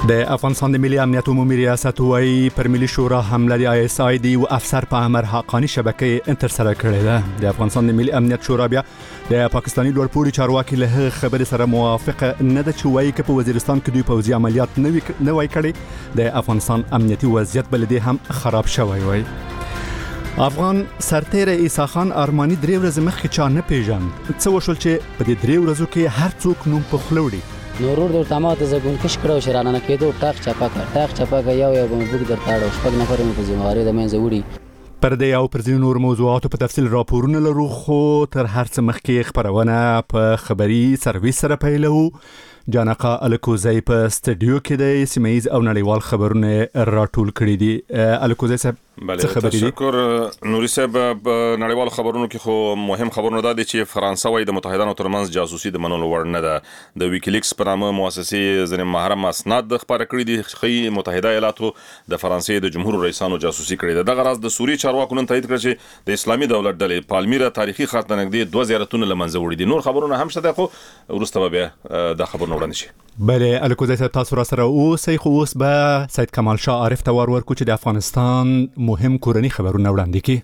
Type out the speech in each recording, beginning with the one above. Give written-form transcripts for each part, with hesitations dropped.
د افغانستان د ملي امنیت عمومي ریاست وايي پر ملي شورا حمله د ISI دی او افسر په امر حقانی شبکې انترسره کړې ده. د افغانستان د ملي امنیت شورا بیا د پاکستاني لوړپوړي چارواکي له خبرې سره موافقه نه ده چې وايي چې په وزیرستان کې دوی پوځي عملیات نه وای کړي. د افغانستان امنیتي وضعیت بل دې هم خراب شوی وای. افغان سرتیر عیسی خان ارمانی 3 ورځې مخکې چا نه پیژاند. څه وشول چې په دې 3 ورځو کې هر څوک نوم په خوله وړي. نورور د تماته زګون کش کړو شرانه نه کېدو ټاک چپاکه یو بوګ درتاړو شپږ نفر مې په ذمہواری د منځ وړي. پر دې او پر ځینو نور موضوعاتو په تفصیل راپورونه لرو، خو تر هر څه مخکې خبرونه په خبري سرویس سره پیلو. جانقا الکوزی په استډیو کې د سیمایز او نړیوال خبرونه راټول کړي دي. الکوزی صاحب څه خبرې دي؟ تشکر نوري صاحب. نړیوال خبرونو کې خو مهم خبرونه ده چې فرانسه وايي د متحده ترمنځ جاسوسي د منلو وړ نه ده. د ویکیلیکس په نامه مؤسسې ځنې محرم اسناد خبره کړې دي چې متحده ایالاتو د فرانسې د جمهور رئیسانو جاسوسي کړې ده. دغه راز د سوریې چارواکو نن تایید کړ چې د اسلامي دولت ډلې پالمیرا تاریخي خط نږدې 2 زیارتونه لمنځه وړي دي. نور خبرونه هم شته، خو ورسته بیا د خبرونه وړاندې شي. بله الکوزی صاحب تاسو را سره اوسئ، خو اوس به سید کمال شاه عارف ته ورکو چې د افغانستان مهم کورني خبرونه وړاندې کړي.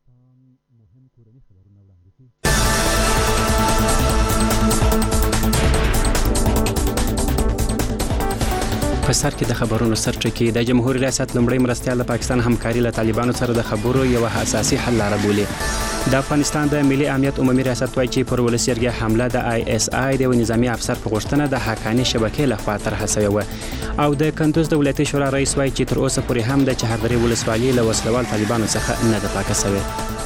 په سر کې د خبرونو سرچکه د جمهوریت ریاست لومړی مرستیال د پاکستان همکاري له طالبانو سره د خبرو یو اساسي حل لاره بولي. د افغانستان د ملي امنیت عمومي ریاست وايي چې پر ولسي جرګې حمله د ISI د نظامی افسر په غوښتنه د حقانی شبکې لخوا طرح شوې و، او د کندوز د ولایتي شورا رئیس وايي چې تر اوسه پورې هم د چهاردری ولسوالۍ له وسلوال طالبانو څخه نه ده پاکه شوې.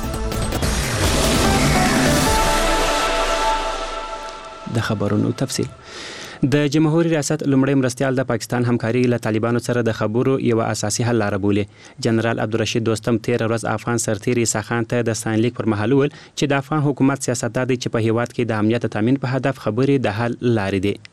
د خبرونو تفصیل. د جمهوریت ریاست لومړی مرستیال د پاکستان همکاري له طالبانو سره د خبرو یو اساسي حل لاره بولي. جنرال عبدالرشید دوستم 13 ورځ افغان سرتیر عیسی خان ته د ستاینلیک پر مهال ویل چې د افغان حکومت سیاست دی چې په هیواد کې د امنیت تامین په هدف خبرې د حل لارې دي.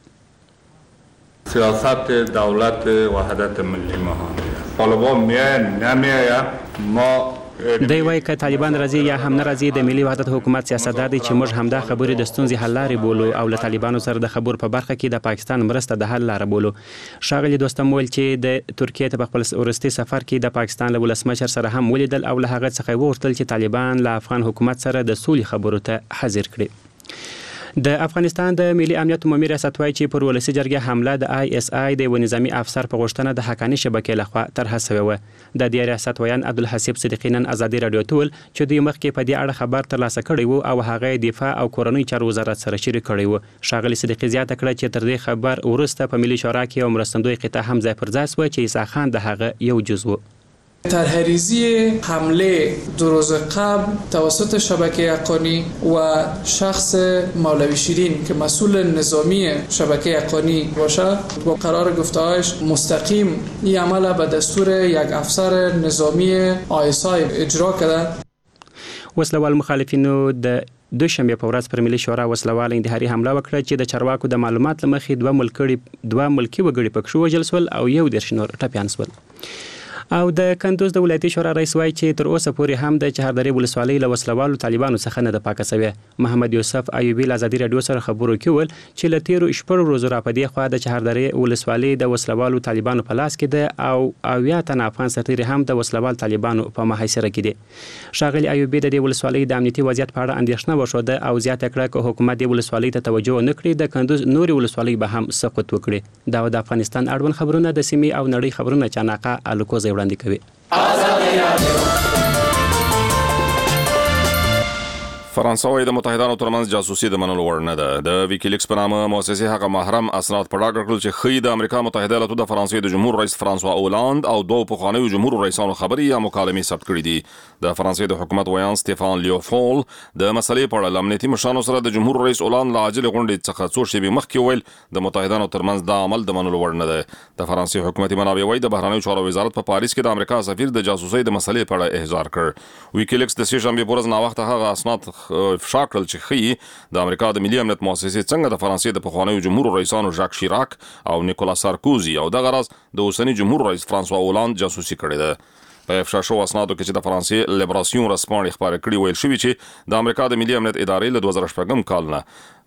سیاست دولت وحدت ملی مهمه طالبان نمیاید ما دی وايي که طالبان راځي یا هم نه راځي د ملي وحدت حکومت سیاست دی چې موږ همدا خبرې د ستونزې حل لارې بولو او له طالبانو سره د خبرو په برخه کې د پاکستان مرسته د حل لاره بولو. ښاغلي دوستم ویل چې د ترکیې ته په خپل وروستي سفر کې د پاکستان له ولسمشر سره هم ولیدل او له هغه څخه وغوښتل چې طالبان له افغان حکومت سره د سولې خبرو ته حاضر کړي. د افغانستان د ملي امنیت عمومي ریاست وايي چې پر ولسي جرګې حمله د ISI د نظامی افسر په غوښتنه د حقانی شبکې لخوا طرح شوې و. د دې ریاست ویان عبدالحسیب صدیقی نن ازادي رادیو ته ویل چې دوی مخکې په دې اړه خبر ترلاسه کړی و او هغه دفاع او کورنۍ چارو وزارت سره شریک کړی و. ښاغلي صدیقی زیاته کړه چې تر دې خبر وروسته په ملي شورا کې یو مرستندوی قطعه هم ځای پر ځای شوه چې عیسی خان د هغه یو جزو. طرحریزی حمله 2 روز قبل توسط شبکه حقانی و شخص مولوی شیرین که مسئول نظامی شبکه حقانی باشد با قرار گفته‌هایش مستقیم این عمل به دستور یک افسر نظامی ISI اجرا کرد. وسلوال مخالفینو د دوشنبه په ورځ پر ملي شورا وسلوال انتحاري حمله وکړه چې د چارواکو د معلومات لمخې دوه ملکی وګړي پکښ وژل شول او یو د شنور ټپيان شول. او د کندوز د ولایتي شورا رئیس وايي چې تر اوسه پورې هم د چهاردری ولسوالۍ له وسلوالو طالبانو څخه نه ده پاکه شوې. محمد یوسف ایوبی له ازادي رادیو سره خبرو کې ویل چې له 13 ورځې را پدې خوا د چهاردری ولسوالۍ د وسلوالو طالبانو په لاس کې ده او اویا تن افغان سرتیر هم د وسلوال طالبانو په محاصره کې دي. ښاغلي ایوبی د دې ولسوالۍ د امنیتي وضعیت په اړه اندېښنه وښوده او زیاته کړه چې حکومت د ولسوالۍ ته توجه نه کړي د کندوز نوري ولسوالۍ به هم سقوط وکړي. دا د افغانستان اړوند خبرونه د سیمې او نړۍ خبرونه چاناقه الکوزی وړاندې کوي. فرانسه وايي د متحده ترمنځ جاسوسي د منلو وړ نه ده. د ویکیلیکس په نامه مؤسسې هغه محرم اسناد په ډاګه کړل چې خې د امریکا متحده ایالاتو د فرانسې د جمهور رئیس فرانسوا اولاند او دوه پخوانیو جمهور رئیسانو خبري یا مکالمې ثبت کړې دي. د فرانسې د حکومت ویان ستيفان لیوفول د مسلې په اړه امنیتي مشرانو سره د جمهور رئیس اولاند له عاجل غونډې څخه څو شېبې مخکې ویل د متحده ترمنځ دا عمل د منلو وړ نه ده. د فرانسې حکومتي منابع وايي د بهرنیو چارو وزارت په پاریس کې د امریکا سفیر د جاسوسۍ د مسلې په اړه احضار کړ. ویکیلیکس د سې شنبه په ورځ نا وخت هغه اسناد افشا کړل چې خې د امریکا د ملي امنیت مؤسسې څنګه د فرانسې د پخوانیو جمهور رئیسانو ژاک شیراک او نیکولا سارکوزي او د غرض د اوسنی جمهور رئیس فرانسوا اولاند جاسوسي کړې ده. په افشا شو اسنادو کې چې د فرانسې لیبراسیون رسپانډ خبره کړې ویل شوی چې د امریکا د ملي امنیت ادارې له 2014 کال نه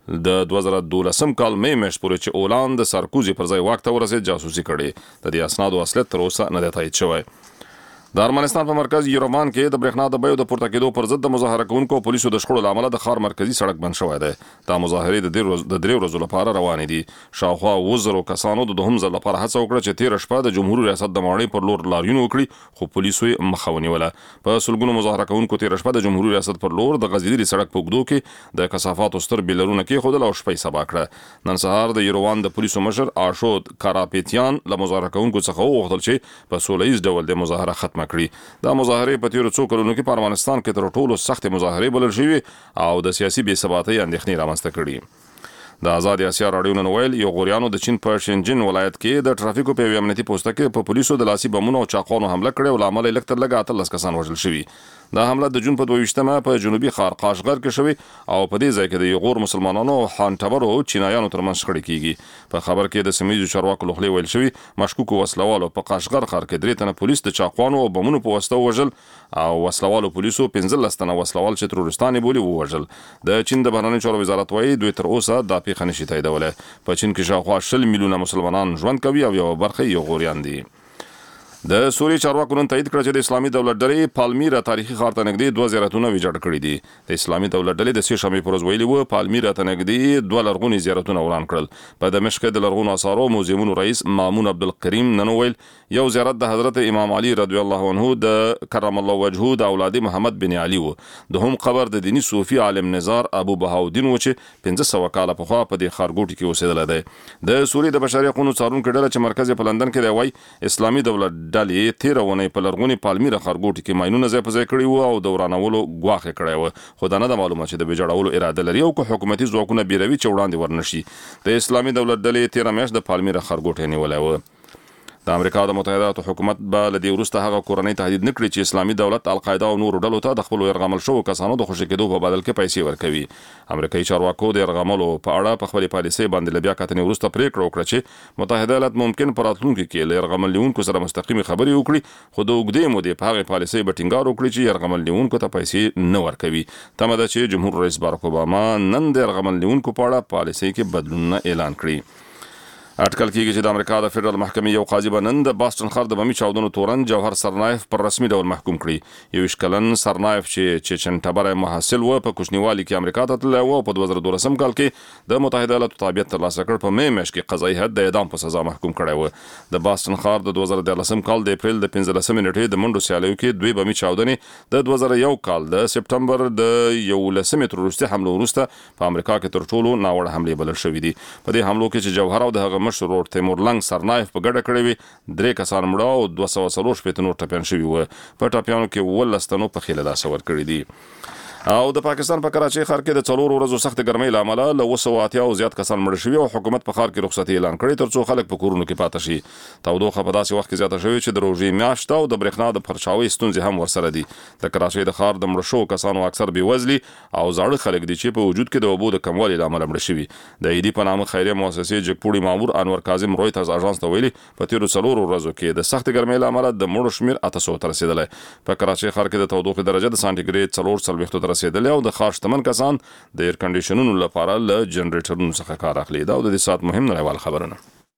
د 2012 کال مې میاشت پورې چې اولاند د سارکوزي پر ځای واک ته ورسېد جاسوسي کړي. د دې اسنادو اصلیت تر اوسه نه دی تایید شوی. د ارمنستان په مرکز یروان کې د برېښنا د بیو د پورته کېدو پر ضد د مظاهره کوونکو پولیسو د شخړو لامل د ښار مرکزی سړک بند شوی دی. دا مظاهرې د درې ورځو لپاره روانې دي. شاوخوا 2,000 کسانو د دوهم ځل لپاره هڅه وکړه چې تیر شپه د جمهوریت ریاست د ماڼۍ پر لور لاریون وکړي، خو پولیسو یې مخه ونیوله. په سلګونو مظاهره کوونکو تیر شپه د جمهوریت ریاست پر لور د غځېدلي سړک په اوږدو کې د کثافاتو ستر بیلرونه کېښودل او شپه یې سبا کړه. نن سهار د یروان د پولیسو مشر آشود کاراپیتیان له مظاهره کوونکو څخه وغوښتل چې په سوله ییز ډول د مظاهره ختمه کړي. دا مظاهرې په تیرو څو کلونو کې په ارمنستان کې تر ټولو سختې مظاهرې بلل شوې او د سیاسي بې ثباتۍ اندېښنې رامنځته کړي. د آزاد اسیا راډیو نن ویل یوغوریانو د چین په شینجین ولایت کې د ټرافیکو په یو امنیتي پوسټ کې په پولیسو د لاسي بمونو او چاقوانو حمله کړې او لامل یې لږ تر لږه 13 کسان وژل شوي. دا حمله د جون په 22مه په جنوبي ښار قاشغر کې شوې او په دې ځای کې د یغور مسلمانانو او خانټبرو چینایانو ترمنځ شخړې کیږي. په خبر کې د سیمه‌ییزو چارواکو لخوا ویل شوی مشکوک وسلوالو په قاشغر ښار کې 3 تنه پولیس د چاقوانو او بمونو په واسطه وژل او وسلوالو پولیسو 15 تنه وسلوال چې ترورستان بولی وژل. د چین د بهرنیو چارو وزارت وايي دوی تر اوسه دا پیښه نشي تاییدولی. په چین کې شاوخوا 20 میلیونه مسلمانان ژوند کوي او یو برخه یغوریان دي. د سوریې چارواکو نن تایید کړ چې د اسلامي دولت ډلې پالمیرا تاریخي ښار ته نږدې 2 زیارتونه ویجاړ کړي دي. د اسلامي دولت ډلې د سې شنبې پر ورځ ویلي وو پالمیرا ته نږدې 2 لرغوني زیارتونه وران کړل. په دمشق د لرغونو اثارو موزیمونو رئیس مامون عبدالکریم نن ویل یو زیارت د حضرت امام علي رضی الله عنه د کرم الله وجهه د اولاد محمد بن علي وو. دوهم قبر د دینی صوفي عالم نزار ابو بهاودین و چې 1500 کال پخوا په دې ښارګوټي کې اوسېدل دی. د سوریې د بشري حقوقو څارونکو ډله چې مرکز په لندن کې دی وایي اسلامي دولت ډلې تیرونه په لرغوني پالمیرا ښارګوټي کې ماینونه ځای په ځای کړي وو او د ورانولو ګواښ یې کړی وو، خو دا نه ده معلومه چې د ویجاړولو اراده لري او که حکومتي ځواکونه بیروي چې وړاندې ورنشي. د اسلامي دولت ډلې 13 میاشت د پالمیرا ښارګوټی نیولی و. د امریکا د متحده حکومت به له دې وروسته هغه کورنۍ تهدید نکړي چې اسلامي دولت القاعده او نورو ډلو ته د خپل يرغمل شوو کسانو د خوشي کېدو په بدل کې پیسې ورکوي. امریکایي چارواکو د يرغملو په اړه په خپل پالیسۍ باندې لبیا کتنې وروسته پریکړه وکړه چې متحده ایالات ممکن په راتلونکي کې له يرغمل لیونکو سره مستقیمه خبرې وکړي، خو د اوږدې مودې په هغه پالیسۍ به ټینګار وکړي چې يرغمل لیونکو ته پیسې نه ورکوي. تمه ده چې جمهور رئیس باراک اوباما نن د يرغمل لیونکو په اړه پالیسۍ کې بدلون اعلان کړي. اټکل کېږي چې د امریکا د فدرال محکمې یو قاضي به نن د باستون ښار د بمي چاودنو تورن جوهر سرنایف پر رسمي ډول محکوم کړي. 21 کلن سرنایف چې چچنټبره محصل و په کوچنیوالي کې امریکا ته تللی و او په 2012 کال کې د متحده ایالاتو تابعیت ترلاسه کړ په مې میاشت کې قضایي حد د اعدام په سزا محکوم کړی و. د باستون ښار د 2013 کال د اپریل د 15 نیټې د منډو سیالیو کې دوی بمي چاودنې د 2001 کال د سپټمبر د 11 تروریستي حملو وروسته په امریکا کې تر ټولو ناوړه حملې بلل شوې دي. په دې حملو کې چې جوهر او د مشر ورور تیمور لنګ سرنایف په ګډه کړې وي 3 کسان مړه او 240 نور ټپیان شوي وو. په ټپیانو کې 18 تنو په خېله لاس ورکړي دي. او د پاکستان په کراچۍ ښار کې د 4 ورځو سخت ګرمۍ له امله له 280 او زیات کسان مړه شوي او حکومت په ښار کې رخصتي اعلان کړې ترڅو خلک په کورونو کې پاتې شي. تودوخه په داسې وخت کې زیاته شوې چې د روژې میاشت او د برېښنا د پرچاوۍ ستونزې هم ورسره دي. د کراچۍ د ښار د مړه شوو کسانو اکثر بېوزلي او زاړه خلک دي چې په وجود کې د اوبو د کموالي له امله مړه شوي. د ایدي په نامه خیریه مؤسسې جګپوړي مامور انور کاظم رویترز اژانس ته ویلي په تیرو 4 ورځو کې د سخت ګرمۍ له امله د مړو شمېر 800 ته رسېدلی. په کراچۍ ښار کې د تودوخې درجه د سانټیګریډ 440 ته رسېدلې او د ښار شتمن کسان د ایر کنډیشنونو لپاره له جنریټرونو څخه کار اخلي. دا د دې سات مهم نړیوال خبرونه.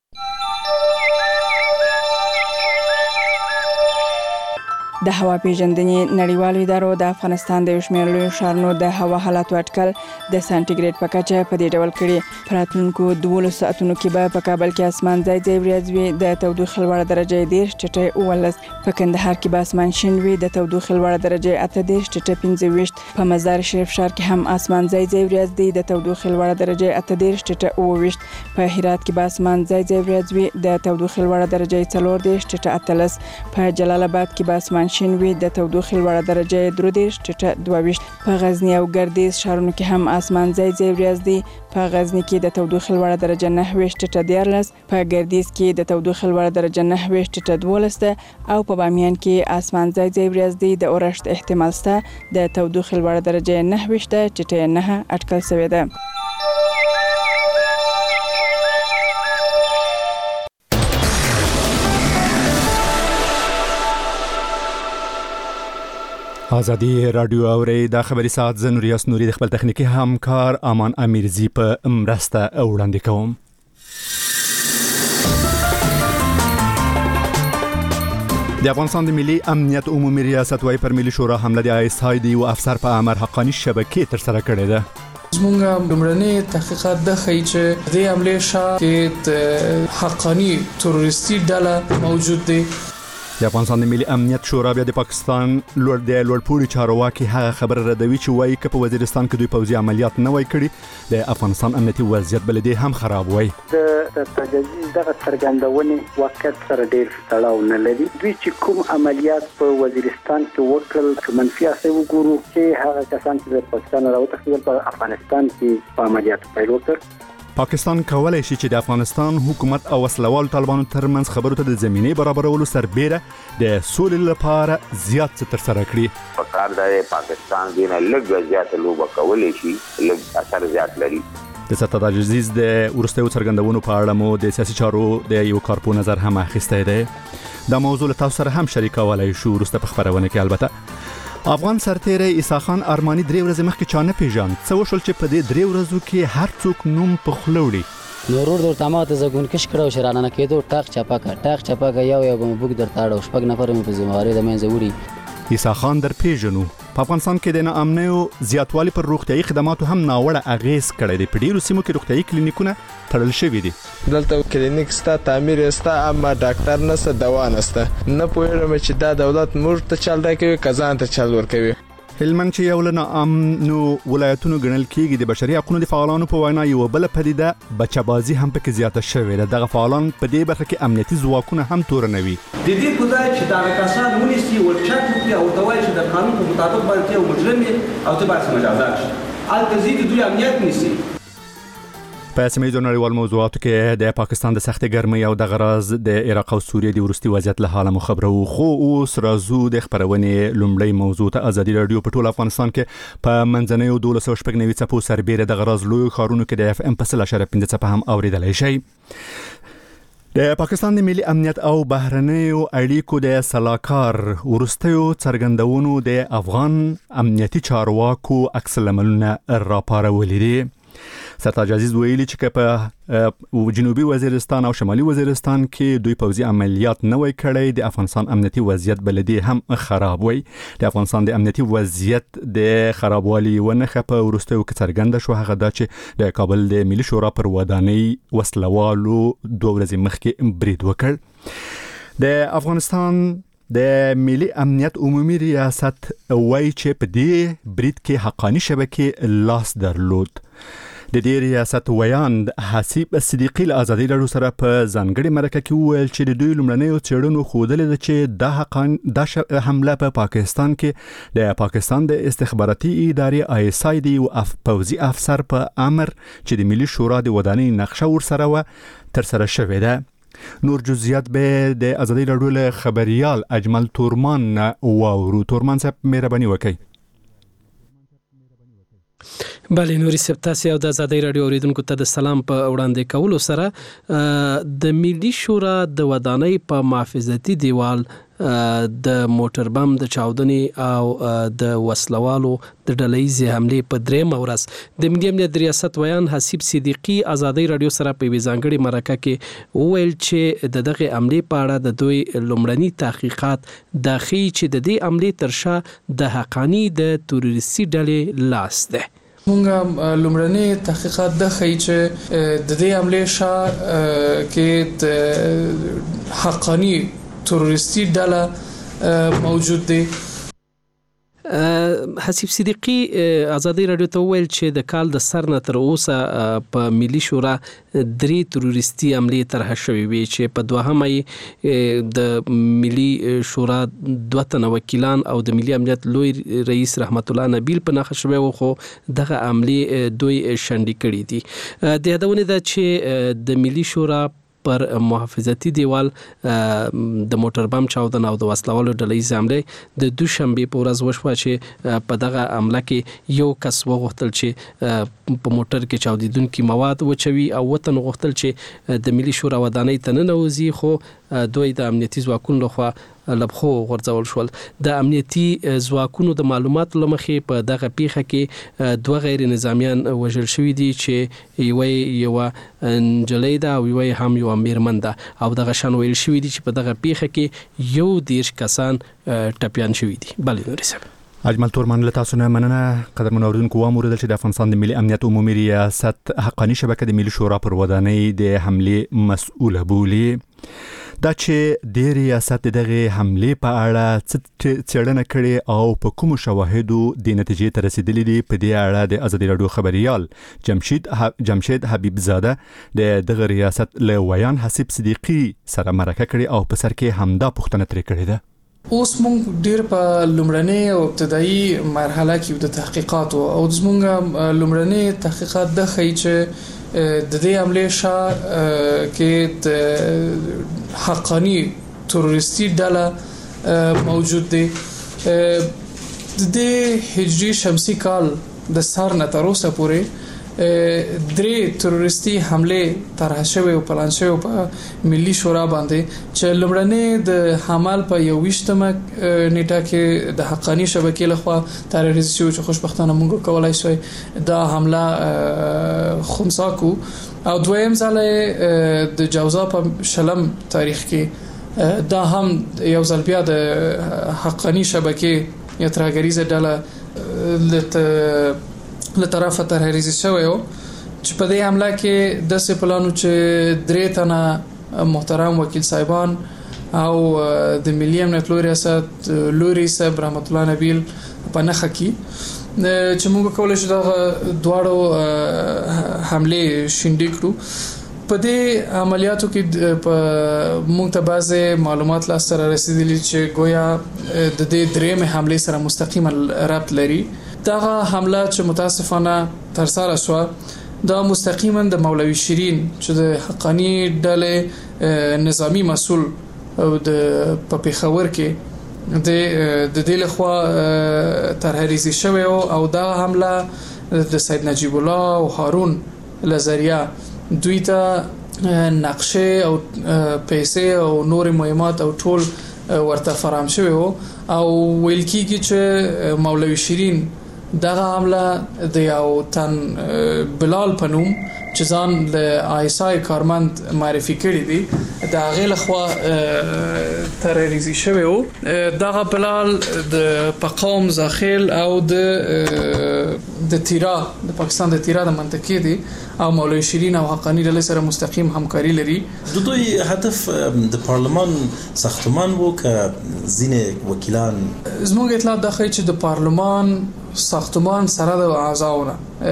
د هوا پیژندنې نړیوالو ادارو د افغانستان د شمېر لوی ښارونو د هوا حالاتو اټکل د سانټیګریډ په کچه په دې ډول کړي. په راتلونکو 12 ساعتونو کې به په کابل کې اسمان ځای ځای وریځ وي، د تودوخې لوړه درجه 10 ټیټه 19. په کندهار کې به اسمان شین وي، د تودوخې لوړه درجه 18 ټیټه 25. په مزار شریف ښار کې هم اسمان ځای ځای وریځ دی، د تودوخې لوړه درجه 18 ټیټه 28. په هرات کې به اسمان ځای ځای وریځ وي، د تودوخې لوړه درجه 14 ټیټه 18. په جلال آباد کې به اسمان شین وي، د تودوخې لوړه درجه 13 ټیټه 22. په غزنی او ګردیز ښارونو کې هم اسمان ځای ځای وریځ دی. په غزنی کې د تودوخې لوړه درجه 9 ټیټه 14. په ګردیز کې د تودوخې لوړه درجه 9 ټیټه 12 او په بامیان کې اسمان ځای ځای وریځ دی. د اورښت احتمال شته، د تودوخې لوړه درجه 9 ټیټه 9 اټکل شوې ده. ازادي رادیو اوري د خبري ساعت زنوریاس نوري د خپل تخنیکی همکار امان امیرزی په مرسته وړاندې کوم. د افغانستان د ملي امنیت عمومي ریاست وايي پر ملي شورا حمله د ISID او افسر په امر حقاني شبکې تر سره کړې ده. زمونږ لومړني تحقیقات د خیچ د حمله شاه کې حقاني تروریستي ډله موجود دي. د افغانستان د ملي امنیت شورا بیا د پاکستان لوړپوړي چارواکي هغه خبر ردوي چې وايي چې په وزیرستان کې دوی پوځي عملیات نه وای کړي د افغانستان امنیتي وضعیت بل دي هم خراب وای. د تجهیز دغه څرګندونې واقعیت سره ډېر تړاو نه لري. دوی چې کوم عملیات په وزیرستان کې وکړل منفي اثر وګورو چې هغه کسان چې د پاکستان راوتښتېدل په افغانستان کې په عملیات پیل وکړ. پاکستان کولای شي چې د افغانستان حکومت او وسلوال طالبانو ترمنځ خبرو ته د زمینې برابرولو سربېره د سولې لپاره زیات څه تر سره کړي. په کار د پاکستان دینه لږ زیات لوبه کولای شي لږ اثر زیات لري. د ستا تجهیز د ورستیو څرګندونو په اړه مو د سیاسي چارو د یو کارپو نظر هم اخیستی دی. دا موضوع له تاسو سره هم شریکولای شو ورسته په خبرونه کې. البته افغان سرتیری عیسی خان ارمانی 3 ورځې مخکې چا نه پیژاند. څه وشول چې په دې 3 ورځو کې هر څوک نوم په خوله وړي؟ نورور در تمام زګون کش کړو شرانه کېدو ټاق چپاکه یو بوګ در تاړو شپږ نفر مې په ذمہواری د منځ وړي. عیسی خان در پیژنو. په افغانستان کې د ناامنیو زیاتوالی پر روغتیايي خدماتو هم ناوړه اغیز کړی دی. په ډیرو سیمو کې روغتیايي کلینیکونه تړل شوي دي. دلته کلینیک ستا تعمیر ستا اما ډاکټر نسته دوا نسته. نه پوهیږم چې دا دولت موږ ته چل راکوي کزان ته چل ورکوي. هلمند چې یو له ناامنو ولایتونو ګڼل کېږي د بشري حقوقو د فعالانو په وینا یو بل پدیده بچه‌بازي هم پکې زیاته شوې ده. دغه فعالان په دې برخه کې امنیتي ځواکونه هم تورنوي. د دې په ځای چې دا کسان ونیسي او چک وکړي او دوی چې د قانون په مطابق باندې یو مجرم او تبعث مجازات شي التزید دوی امنیت نیسي. په سیمه نړیوال موضوعاتو کې د پاکستان د سختې ګرمۍ او د غراز د عراق او سوریې د ورستي وضعیت له حاله خبرو. خو اوس راځو د خبرونې لومړی موضوع ته. ازادي رادیو په ټول افغانستان کې په منځنیو 12 څپو سربېره د غراز لوی ښارونو کې د FM په 0.5 څپه هم اوریدلای شي. د پاکستان د ملي امنیت او بهرنیو اړیکو د سلاکار ورستیو څرګندونو د افغان امنیتي چارواکو عکس العملونه راپارولي دي. سرتاج عزیز ویلي چې په جنوبي وزیرستان او شمالي وزیرستان کې دوی پوځي عملیات نه وای کړی. د افغانستان امنیتي وضعیت بلدي هم خراب وای. د افغانستان د امنیتي وضعیت د خرابوالي ونخه په ورستیو کې څرګنده شو. هغه دا چې د کابل د ملي شورا پر ودانۍ وسلوالو 2 ورځې مخکې برید وکړ. د افغانستان د ملي امنیت عمومي ریاست وایي چې په دې برید کې حقاني شبکې لاس درلود. د دې ریاست ویاند حسیب صدیقی له ازادي رادیو سره په ځانګړي مرکه کې وویل چې د دوی لومړنیو څېړنو ښودلې ده چې دا حمله په پاکستان کې د پاکستان د استخباراتي ادارې ISID او پوځي افسر په امر چې د ملي شورا د ودانۍ نقشه ورسره و تر سره شوې ده. نور جزئیات به د ازادي رادیو له خبريال اجمل تورمان واورو. تورمان صاحب مهرباني وکړئ. بله نوري سپتاسي او د ازادي رادیو اوریدونکو ته د سلام په وړاندې کولو سره د ملي شورا د ودانۍ په محافظتي دیوال د موټر بم د چاودنې او د وسلوالو د ډلهیزې حملې په 3 ورځ د ملي امنیت ریاست ویان حسیب صدیقی ازادي رادیو سره په ځانګړي مرکه کې وویل چې دغه حملې په اړه د دوی لومړني تحقیقات د خي چې د دې حملې ترشا د حقانی د تروریستي ډلې لاس ده. مونږه لومړني تحقیقات د خي چې د دې حملې شاه کې د حقانی تروریستی ډله موجود دي. حسیب صدیقی ازادي رادیو ته ویل چې د کال د سر نه تر اوسه په ملي شورا 3 تروریستي حملې طرح شوې وي چې په دوهمه د ملي شورا 2 تنه وکیلان او د ملي امنیت لوی رئیس رحمت الله نبیل په نخښه شوی و. خو دغه حملې دوی شنډې کړې دي. د یادونه ده چې د ملي شورا پر محافظتي دیوال د موټر بم چاودنه او د وسلوالو ډلهیزې حملې د دوشنبه په ورځ وشوه چې په دغه حمله کې یو کس وغوښتل چې په موټر کې چاودیدونکي مواد وچوي او وطن غوښتل چې د ملي شورا ودانۍ ته ننوځي. خو دوی د امنیتي ځواکونو لخوا لبخو غورځول شول. د امنیتي ځواکونو د معلوماتو لمخې په دغه پیښه کې دوه غیر نظامیان وژل شوي دي چې یو نجلۍ ده او یو هم یو میرمن ده او دغه شان ویل شوي دي چې په دغه پیښه کې 11 کسان ټپیان شوي دي. بله نوري صاحب اجمل تورمان له تاسو نه مننه. قدرمن اوریدونکو واموریدل چې د افغانستان د ملي امنیت عمومي ریاست حقاني شبکه د ملي شورا پر ودانۍ د حمله مسؤله بولي. دا چې د ریاست دغه حمله په اړه څېړنه کړې او په کوم شواهدو د نتیجې ته رسیدلې دي په دې اړه د ازادي رادیو خبريال جمشید حبیب زاده د دغه ریاست له ویان حسیب صدیقی سره مرکه کړې او په سر کې همدا پوښتنه ترې کړې ده. اوس مونږ ډیر په لومړنۍ او ابتدایي مرحله کې د تحقیقات او زمونږ لومړنۍ تحقیقات د خی چې د دې عمله شاه کې د حقانی تروریستي ډله موجود دي. د هجری شمسی کال د سر نه تر اوسه پورې درې تروریستي حمله طرح شوی او پلان شوی په ملي شورا باندې چې لومړنۍ د حمل په 21مه نیټه کې د حقانی شبکې لخوا تروریست شو چې خوشبختانه موږ کولای شو دا حمله خنثی کو او دویم ځل د جوزا په شلم تاریخ کې دا هم یو ځل بیا د حقانی شبکې یا ترهګریزه ډله له طرفه ترهریزي شوی او چې په دې حمله کې د سپلانو چې درې تنه محترم وکیل صاحبان او د ملي امنیت ریاست لوري صاحب رحمت الله نبیل په نخښه کې چې موږ کولای شو دا دواړو حمله شینډې کړو. په دې عملیاتو کې په موږ ته بعضې معلومات لاس ته رسیدلي چې گویا د دې درېمې حمله سره مستقیما ربط لري. دغه حمله چې متاسفانه تر سره شو دا مستقیما د مولوی شیرین چې د حقانی ډلې نظامی مسؤل د پېښور کې د دې لخوا ترهریزي شوی او دا حمله د سید نجیب الله او هارون لزریا دوی ته نقشه او پیسې او نور مهمات او ټول ورته فراهم شوی او ویل کیږي چې مولوی شیرین دغه حمله د یو تن بلال پنوم چې ځان له آیسای کارمند معرفي کړی دی د هغه لخوا ترهریزي شوی او دغه بلال د پقام زاخیل او د تیرا د پاکستان د تیرا د منطقې دی او مولوی شیرین او حقانی له سره مستقیم همکاري لري. د دوی هدف د پارلمان ساختمان وو که ځینې وکیلان زموږ اطلاع د خی چې د پارلمان ساختمان سره د اعضاونه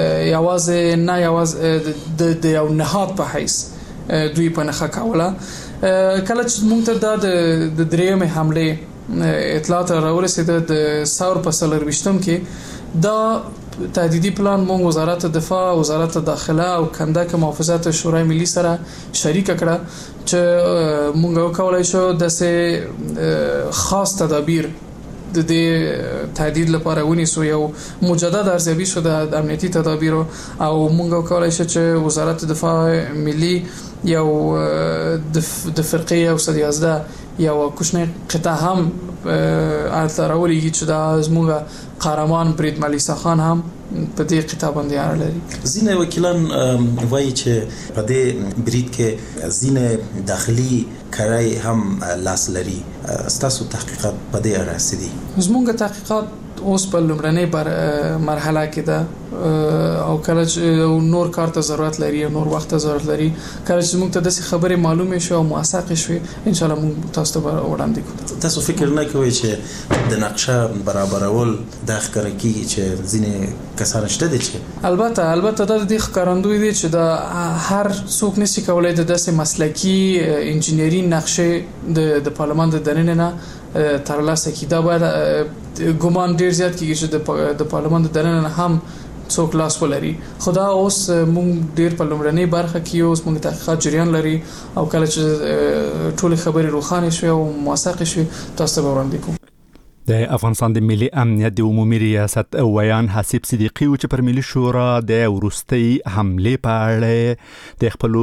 یوازې د یو نهاد په حیث دوی په نخښه کوله. کله چې موږ ته د درېمې حمله اطلاعات راورسېده د ثور په 23 کې دا تهدیدي پلان مونږ وزارت دفاع، وزارت داخله او کندک محافظت شورای ملي سره شریک کړه چې مونږ وکولای شو د خاص تدابیر د دې تهدید لپاره ونیسو. یو مجدد ارزیابي شو د امنیتي تدابیر او مونږ وکولای شو چې وزارت دفاع ملي یو د فرقه او 11 یو کوچنی قطعه هم ارتراولي چې دا زموږ قهرمان برید ملیسا خان هم په دې قطعه باندې اړه لري. ځینې وکیلان وایي چې په دې برید کې ځینې داخلي کړای هم لاس لري. ستاسو تحقیقات په دې اړه څه دي؟ زموږ تحقیقات اوس په لومړنۍ مرحله کې ده او کله چې نور کار ته ضرورت لري او نور وخت ته ضرورت لري، کله چې موږ ته د خبرې معلومه شو او موثقه شوي ان شاء الله موږ تاسو ته وړاندې کوو. تاسو فکر نه کوئ چې د نقشه برابرول د ښکارکی چې ځینې کسان شته دي چې البته د دې ښکارندوی دي چې د هر څوک نشي کولای د داسې مسلکی انجینری نقشه د پارلمان د دننه نه ترلاسه کی. دا باید ګومان ډیر زیات کیږي چې د پارلمان د دننه هم څوک لاس ولري. خدا اوس مونږ ډیر په لومړنۍ برخه کې اوس مونږ تحقیقات جریان لري او کله چې ټول خبرې روښانه شي او موثق شي تاسو به وړاندې کوم. د افغانستان د ملي امنیت د عمومي ریاست ویان حسیب صدیقی چې پر ملي شورا د ورستۍ حمله په اړه د خپل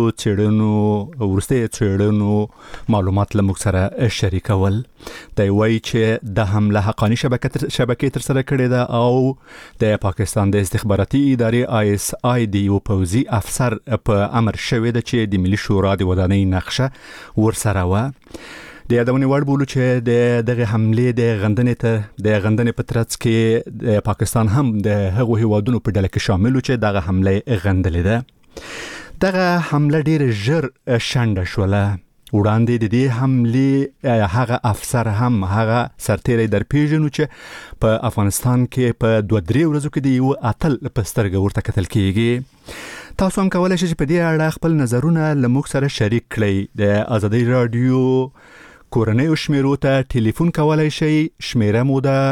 چړنو معلومات له موږ سره شریکول. د وایي چې د حمله حقانی شبکې تر سره کړې ده او د پاکستان د استخباراتي ادارې ISI د پوځي افسر په امر شوی ده چې د ملي شورا د ودانۍ نقشه ورسره و. د یادونې وړ بولو چې دغه حمله د غندنې په ترڅ کې د پاکستان هم د هغو هیوادونو په ډله کې شامل و چې دغه حمله غندلې ده. دغه حمله ډېر ژر شنډه شوله. وړاندې د دې حمله هغه افسر هم هغه سرتیری در پیژنو چې په افغانستان کې په 2-3 ورځو کې د یو اتل په سترګه ورته کتل کیږي. تاسو هم کولای شئ چې په دې اړه خپل نظرونه له موږ سره شریک کړئ. د آزادۍ رادیو کورنۍ شمیرو ته ټلیفون کولای شئ. شمیره مو ده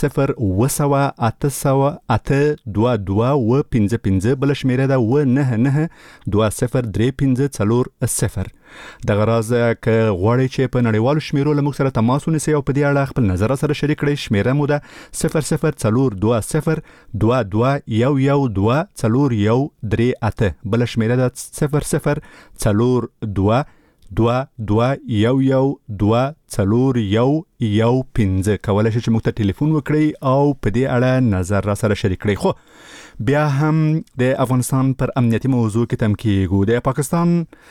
0-800-822-55 بل شمیره ده 99-20-3540. دغه راز که غواړئ چې په نړیوالو شمیرو له موږ سره تماس ونیسئ او په دې اړه خپل نظر سره شریک کړئ. شمیره مو ده 0-0-20-212-413 بل شمیره ده 0-0-2-2-2-1-1-4-1-1-15. کولای شئ چې موږ ته ټلیفون وکړئ او په دې اړه نظر را سره شریک کړئ. خو بیا هم د افغانستان پر امنیتي موضوع کې تم کیږو. د پاکستان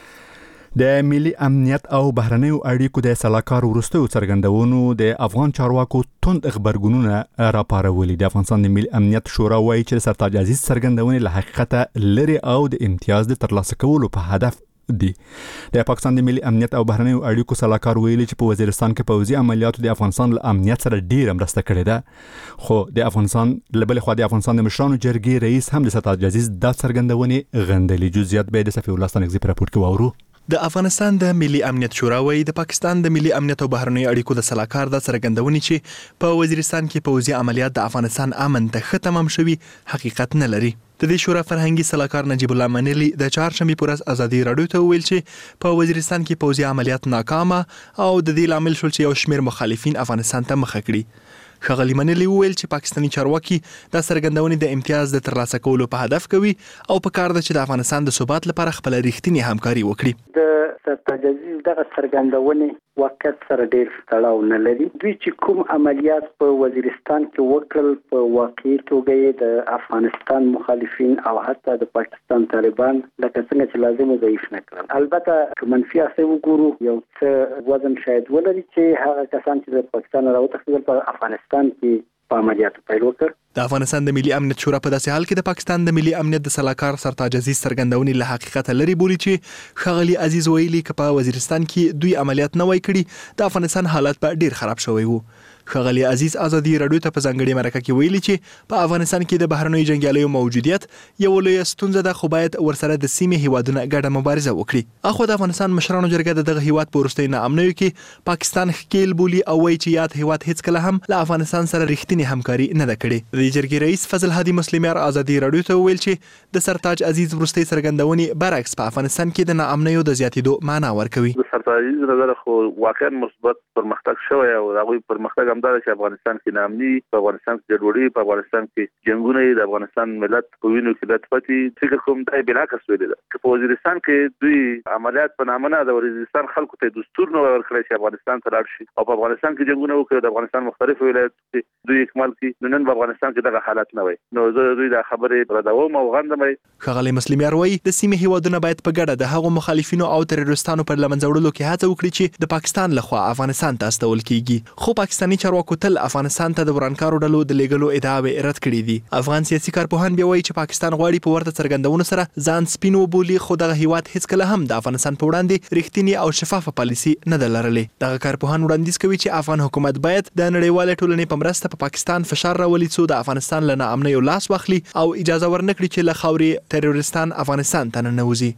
د ملي امنیت او بهرنیو اړیکو د سلاکار وروستیو څرګندونو د افغان چارواکو توند خبرګونونه راپارولي. د افغانستان د ملي امنیت شورا وایي چې سرتاج عزیز څرګندونې له حقیقت لري او د امتیاز د ترلاسه کولو په هدف دي. د پاکستان د ملي امنیت او بهرنیو اړیکو سلاکار ویلي چې په وزیرستان کې پوځي عملیاتو د افغانستان له امنیت سره ډیره مرسته کړې ده. خو د افغانستان لبل خو د افغانستان د مشرانو جرګې رئیس هم د سرتاج عزیز د څرګندونې غندلې. جزئیات به د صفی الله ستانګزي په راپور کې واورو. د افغانستان د ملي امنیت شورا وایي د پاکستان د ملي امنیت او بهرنیو اړیکو د سلاکار د څرګندونې چې په وزیرستان کې پوځي عملیات د افغانستان امن ته ختم شوي حقیقت نه لري. د دې شورا فرهنګي سلاکار نجیب الله منلی د چهارشنبه پر ورځ آزادۍ رادیو ته ویل چې په وزیرستان کې پوځي عملیات ناکامه او د دې لامل شول چې یو شمېر مخالفین افغانستان ته مخه کړي. ښاغلي منلی ویل چې پاکستاني چارواکي د څرګندونې د امتیاز د ترلاسه کولو په هدف کوي او په کار ده چې د افغانستان د ثبات لپاره خپل رښتینی همکاري وکړي. د سرتاج عزیز دغه څرګندونې واقعیت سره ډېر تړاو نه لري. دوی چې کوم عملیات په وزیرستان کې وکړل په واقعي توګه د افغانستان مخالفین او حتی د پاکستان طالبان لکه څنګه چې لازم ضعیف نه کړل. البته که منفي اثر وګورو یو څه وزن شاید ولري چې هغه کسان چې د پاکستان راوتښتېدل په افغانستان کې په عملیاتو پیل وکړ. د افغانستان د ملي امنیت شورا په داسې حال کې د پاکستان د ملي امنیت د سلاکار سرتاج عزیز څرګندونې له حقیقت لري بولي چې ښاغلي عزیز ویلي چې په وزیرستان کې دوی عملیات نه وای کړي د افغانستان حالت به ډیر خراب شوی وو. ښاغلي عزیز آزادۍ رادیو ته په ځانګړي مرکه کې ویلي چې په افغانستان کې د بهرنیو جنګیالیو موجودیت یو لویه ستونزه ده خو باید ورسره د سیمې هیوادونه ګډه مبارزه وکړي. اخو د افغانستان مشرانو جرګه دغه هیواد په وروستۍ ناامنیو کې پاکستان ښکیل بولي او وایي چې یاد هیواد هیڅ کله هم له افغانستان سره رښتینی همکاري نه ده کړې. د جرګې رئیس فضل هادي مسلمیار آزادۍ رادیو ته ویل چې د سرتاج عزیز وروستۍ څرګندونې برعکس په افغانستان کې د ناامنیو د زیاتېدو معنا ورکوي. د سرتاج عزیز نظر خو واقعا مثبت پرمختګ شوی او هغه پرمختګ هم دا چې افغانستان کې ناامني، په افغانستان کې ګډوډي، په افغانستان کې جنگونه، د افغانستان ملت په وینو کې لټپتي فکر کوم دای بلاکس ویل ده چې په وزیرستان کې دوی عملیات په نامه نه د وزیرستان خلکو ته دستور نه ورکړی چې افغانستان ته لاړ شي او په افغانستان کې جنگونه وکړي. د افغانستان مختلف ولایت دوی اکمال کې نن په افغانستان کې دغه حالت نه وي. نو زه دوی دا خبره ردوم او غندم. ښاغلي مسلمیار وایي د سیمې هیوادونه باید په ګډه د هغو مخالفینو او تروریستانو پر لمنځه وړلو کې هڅه وکړي چې د پاکستان لخوا افغانستان ته استول کیږي. خو پاکستاني چارواکو تل افغانستان ته د ورانکارو ډلو د لېږلو ادعاوې رد کړې دي. افغان سیاسي کارپوهان بیا وایي چې پاکستان غواړي په ورته څرګندونو سره ځان سپین وبولي خو دغه هیواد هیڅکله هم د افغانستان په وړاندې رښتینی او شفافه پالیسي نه ده لرلې. دغه کارپوهان وړاندیز کوي چې افغان حکومت باید د نړیوالې ټولنې په مرسته په پاکستان فشار راولي څو د افغانستان له ناامنیو لاس واخلي او اجازه ورنکړي چې له خاورې تروریستان افغانستان ته ننوځي.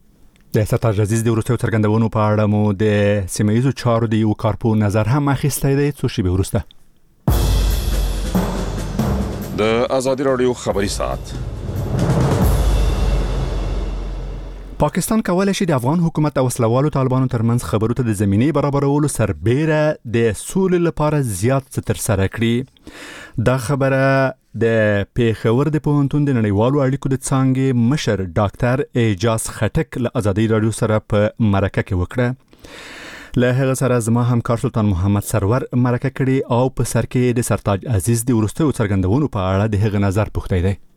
د سرتاج عزیز د وروستیو څرګندونو په اړه مو د سیمه ییزو چارو د یو کارپو نظر هم اخیستی دی. څو شېبې وروسته د آزادۍ رادیو خبري ساعت. پاکستان کولای شي د افغان حکومت او وسلوالو طالبانو ترمنځ خبرو ته د زمینې برابرولو سربېره د سولې لپاره زیات څه ترسره کړي. دا خبره د پیښور د پوهنتون د نړیوالو اړیکو د څانګې مشر ډاکټر اعجاز خټک له ازادي رادیو سره په مرکه کې وکړه. له هغه سره زما همکار سلطان محمد سرور مرکه کړي او په سر کې د سرتاج عزیز د وروستیو څرګندونو په اړه د هغه نظر پوښتلی دی.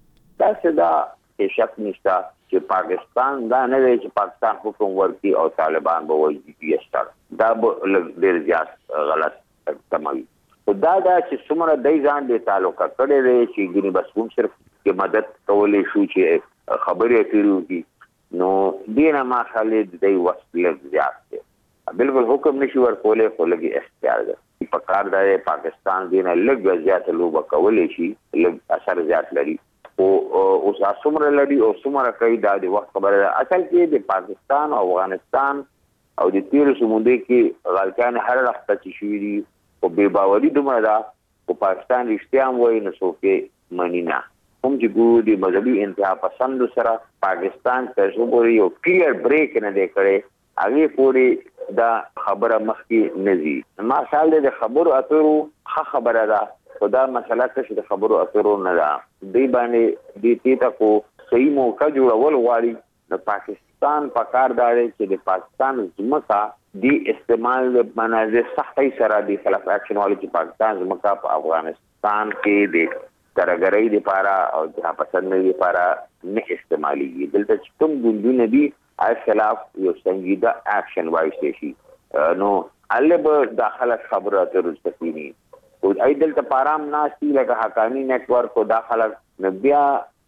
دا شک نشته چې پاکستان دا نه دی چې پاکستان حکم ورکړي او طالبان به وایي GPS دا به ډېر زیات غلط تمامي. دا چې څومره دای ځان د تعلق کړي دی چې ګینه بس کوم صرف کې مدد کولای شو چې خبرې کړو نو دینه ما خالد دی وسله زیات دی. بالکل حکم نشي ورکولای خو لګي اختیار دی. په کار دی پاکستان دینه لږ زیات لوبه کولای شي لږ اثر زیات لري او اوس څومره لري او څومره کوي دا د وخت خبره ده. اصل کې د پاکستان او افغانستان او د تیر سمندر کې غلطیان هر وخت چې شوي دي او بے باوري دومره ده او پاکستان رښتیا هم وایي نو څوک مني نه. هم چې ګورو د مذهبي انتها پسندو سره پاکستان ته څومره یو کلیر بریک نه دی کړی هغې پورې دا خبره مخکې نه ځي. ما خیال دی د خبرو اترو ښه خبره ده خدا مسله چې د خبرو اترو نه ده دی باندې د تیته کو صحیح موقع جوړول غواړي د پاکستان په کار دی چې د پاکستان ځمکه د استعمال منازل سختۍ سره د خلاف اکشن والی چې پاکستان ځمکه په افغانستان کې د ترګرۍ لپاره او د پسندۍ لپاره نه استعمالي. دلته چې کوم ګوندونه دي هغه خلاف یو سنجیده اکشن واخیستل شي نو الله به داخله خبره اترو ستینی او ایدل ته پارام ناشتي لکه حقانی نیټورک او داخله بیا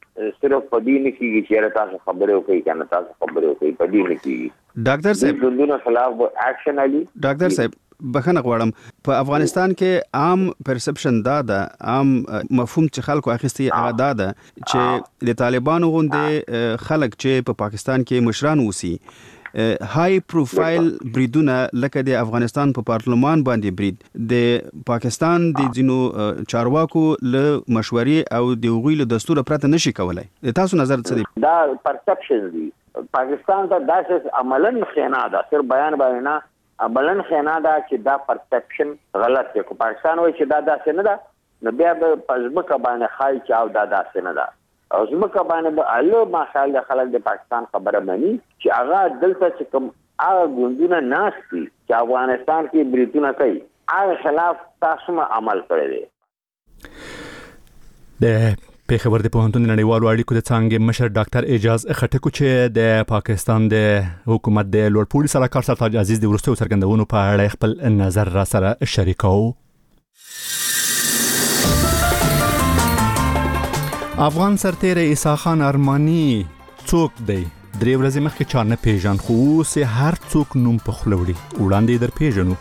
صرف پدې نه کیږي چې تاسو خبرې وکړئ کنه تاسو خبرې وکړئ پدې نه کیږي. ډاکټر صاحب ګوندونو خلاف اکشن علي. ډاکټر صاحب بخښنه غواړم په افغانستان کې عام پرسپشن دا ده عام مفهوم چې خلکو اخیستي هغه دا ده چې د طالبانو غوندې خلک چې په پاکستان کې مشران وسی های پروفایل بریدونه لکه د افغانستان په پارلمان باندې برید د پاکستان د ځینو چارواکو له مشورې او د هغوی له دستور پرته نشي کولای. تاسو نظر څه دی؟ دا پرسپشن دی. پاکستان ته داسې عملاً خیانه ده صرف بیان باندې نه عملاً خیانه ده چې دا پرسپشن غلط دی. کو پاکستان وایي چې دا داسې نه ده نو بیا به په ځمکه باندې ښایي چې او دا داسې نه ده او ځمکه باندې به الله ماشاءالله د خلک د پاکستان خبره مني چې هغه دلته چې کوم هغه ګوندونه ناست دي چې افغانستان کې بریدونه کوي هغه خلاف تاسو عمل کړی دی. د پیښور د پوهنتون نړیوالو اړیکو د څانګې مشر ډاکټر اعجاز خټک چې د پاکستان د حکومت د لوړپوړي سلاکار سرتاج عزیز د وروستیو څرګندونو په اړه خپل نظر را سره شریکو. افغان سرتیر عیسی خان ارمانی څوک دی؟ 3 ورځې مخکې چا نه پیژن خو اوس هر څوک نوم په خوله وړي. وړاندې در پیژنو.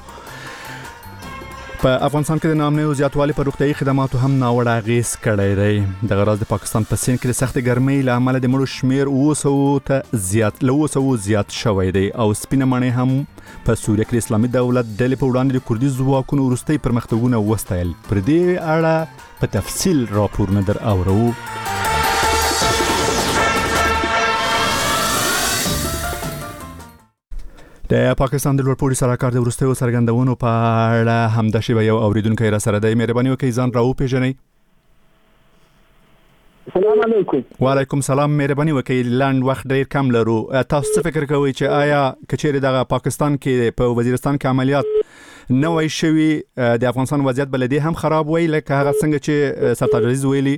په افغانستان کې د ناامنۍ زیاتوالی په روغتیايي خدماتو هم ناوړه اغېز کړی دی. دغه راز د پاکستان په سیند کې د سختې ګرمۍ له امله د مړو شمېر 200 ته زیات شوی دی او سپینه ماڼۍ هم په سوریه کې د اسلامي دولت ډلې په وړاندې د کوردي ځواکونو وروستۍ پرمختګونه وستایل. پر دې اړه په تفصیل راپورونه در اورو. د پاکستان د لوړپوړي سلاکار د وروستیو څرګندونو په اړه همدا شیبه یو اوریدونکی را سره دی. مهرباني وکړئ ځان راوپېژنئ. السلام علیکم. وعلیکم السلام. مهرباني وکړئ لنډ وخت ډیر کم لرو. تاسو څه فکر کوئ چې آیا کچېرې دغه پاکستان کې په وزیرستان کې عملیات نه وای شوي د افغانستان وضعیت بل دی هم خراب وای لکه هغه څنګه چې سرتاج عزیز ویلي؟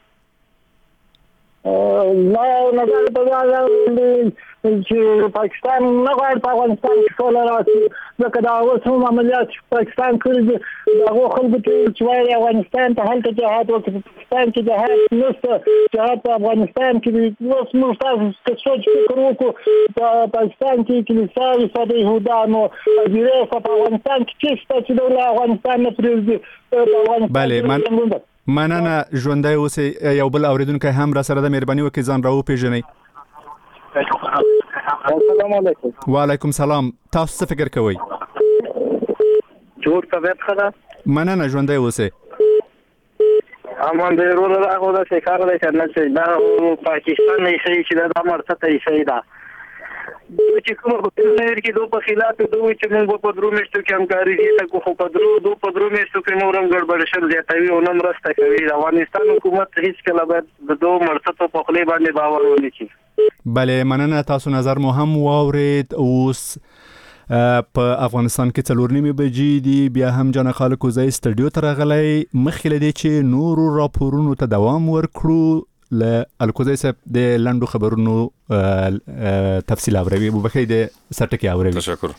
نظر په دا چې پاکستان نه غواړي په افغانستان کې سوله راشي ځکه دا اوس هم عملیات پاکستان کړي دي. د هغو خلکو چې وایي افغانستان ته هلته جهاد وکړي په پاکستان کې جهاد نشته جهاد په افغانستان کې دي. اوس موږ تاسو که سوچ فکر وکړو په پاکستان کې کلیساوي ستا د یهودانو هدیرې په افغانستان کې چې شته چې دولت افغانستان نه پرېږدي. بله مننه. ژوندی اوسئ. یو بل اوریدونکی هم را سره ده. مهرباني وکړئ ځان راوپېژنئ. السلام علیکم. وعلیکم السلام. تاسو څه فکر کوئ؟ جوړ طبیعت ښه ده. مننه. ژوندی اوسئ. امان د رول راغو د شکار د کنه چې دا پاکستان نه شي چې دا مرته ته شي دا چې کومه په تیر کې دوه په خلاف دوه چې موږ په درو میاشتو کې همکاري کوي خو په درو میاشتو کې موږ هم ګډوډ شل زیاتوي او نن مرسته کوي. افغانستان حکومت هیڅ کله باید د دوه مرستو په خلی باندې باور ونه کړي. بله مننه، تاسو نظر مو هم واورید. اوس په افغانستان کې 4:30 بجې دي، بیا هم جان خالق کوزی سټډیو ته راغلی. مخکې لدی چې نورو راپورونو ته دوام ورکړو له الکوزی صاحب د لنډو خبرونو تفصیل اوروي، بوبکې د سټکی اوروي. تشکر.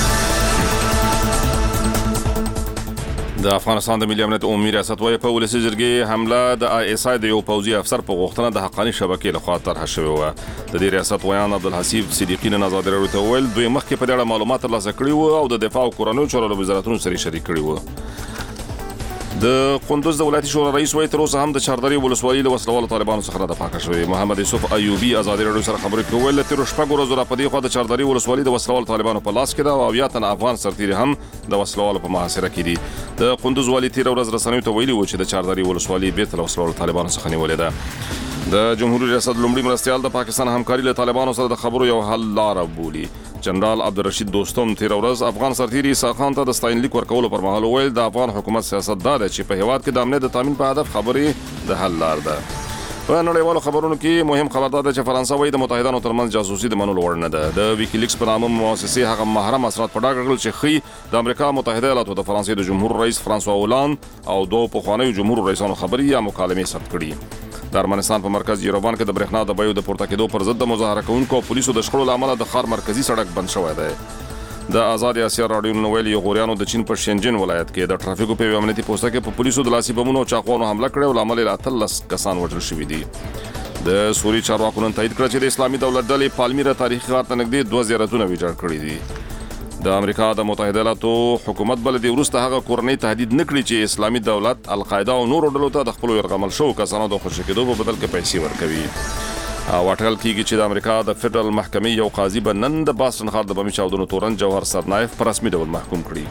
د افغانستان د ملي امنیت عمومي ریاست وايي په ولسي جرګې حمله د آی اس آی د یو پوځي افسر په غوښتنه د حقاني شبکې لخوا طرح شوې وه. د دې ریاست ویان عبدالحسیب صدیقی نن ازادي راډیو ته وویل دوی مخکې په دې اړه معلومات ترلاسه کړي وو او د دفاع او کورنیو چارو وزارتونو سره شریک کړي وو. د قندوز د ولایتي شورا رئیس وايي تر اوسه هم د چاردري ولسوالۍ له وسلوالو طالبانو څخه د پاکه شوی. محمد یوسف ایوبی ازادي راډیو سره خبرې کوي ویل تر شپږ ورځې را پدې خو د چاردري ولسوالۍ د وسلوالو طالبانو په لاس کې ده او یا تن افغان سرتیري هم د وسلوالو په محاصره کې دي. د قندوز والي تیر ورځ رسنیو ته ویلي و چې د چاردري ولسوالۍ بیرته له وسلوالو طالبانو څخه نیولې ده. د جمهوریت ریاست لومړي مرستیال د پاکستان همکاري له طالبانو سره د خبرو یو حل لار بولي. جنرال عبدالرشید دوستم تیر ورځ افغان سرتیري عیسی خان ته د ستاینلیک ورکولو پر مهال ویل د افغان حکومت سیاست دا ده چې په هیواد کې د امنیت د تامین په هدف خبرې د حل لار ده. په نړیوالو خبرونو کې مهم خبر دا ده چې فرانسه وايي د متحدانو ترمنځ جاسوسي د منلو وړ نه ده. د ویکیلیکس په نامه مؤسسې هغه محرم اسناد په ډاګه کړل چې خي د امریکا متحده ایالاتو د فرانسې د جمهور رئیس فرانسوا اولاند او دوه پخوانیو جمهور رئیسانو خبري یا مکالمې ثبت کړي. د ارمنستان په مرکز یروان کې د برېښنا د بیو د پورته کېدو پر ضد د مظاهره کوونکو او پولیسو د شخړو له امله د ښار مرکزي سړک بند شوی دی. د آزاد اسیا راډیو نو ویلي غوریانو د چین په شینجن ولایت کې د ټرافیکو په امنیتي پوسټه کې په پولیسو د لاسي بمونو او چاقوانو حمله کړې او لامل یې 13 کسان وژل شوي دي. د سوري چارواکو نن تایید کړ چې د اسلامي دولت ډلې پالمیرا تاریخي ښار ته نږدې 2 زیارتونه ویجاړ کړي دي. د امریکا د متحده ایالاتو حکومت بل دی وروسته هغه کورنۍ تهدید نکړي چې اسلامي دولت القاعده او نورو ډلو ته د خپل يرغمل شو کسانو د خوشی کېدو په بدل کې پیسې ورکوي. او اټکل کیږي چې د امریکا د فدرال محکمې یو قاضي به نن د باستن ښار د بمي چاودنو تورن جوهر سرنایف په رسمي ډول محکوم کړي.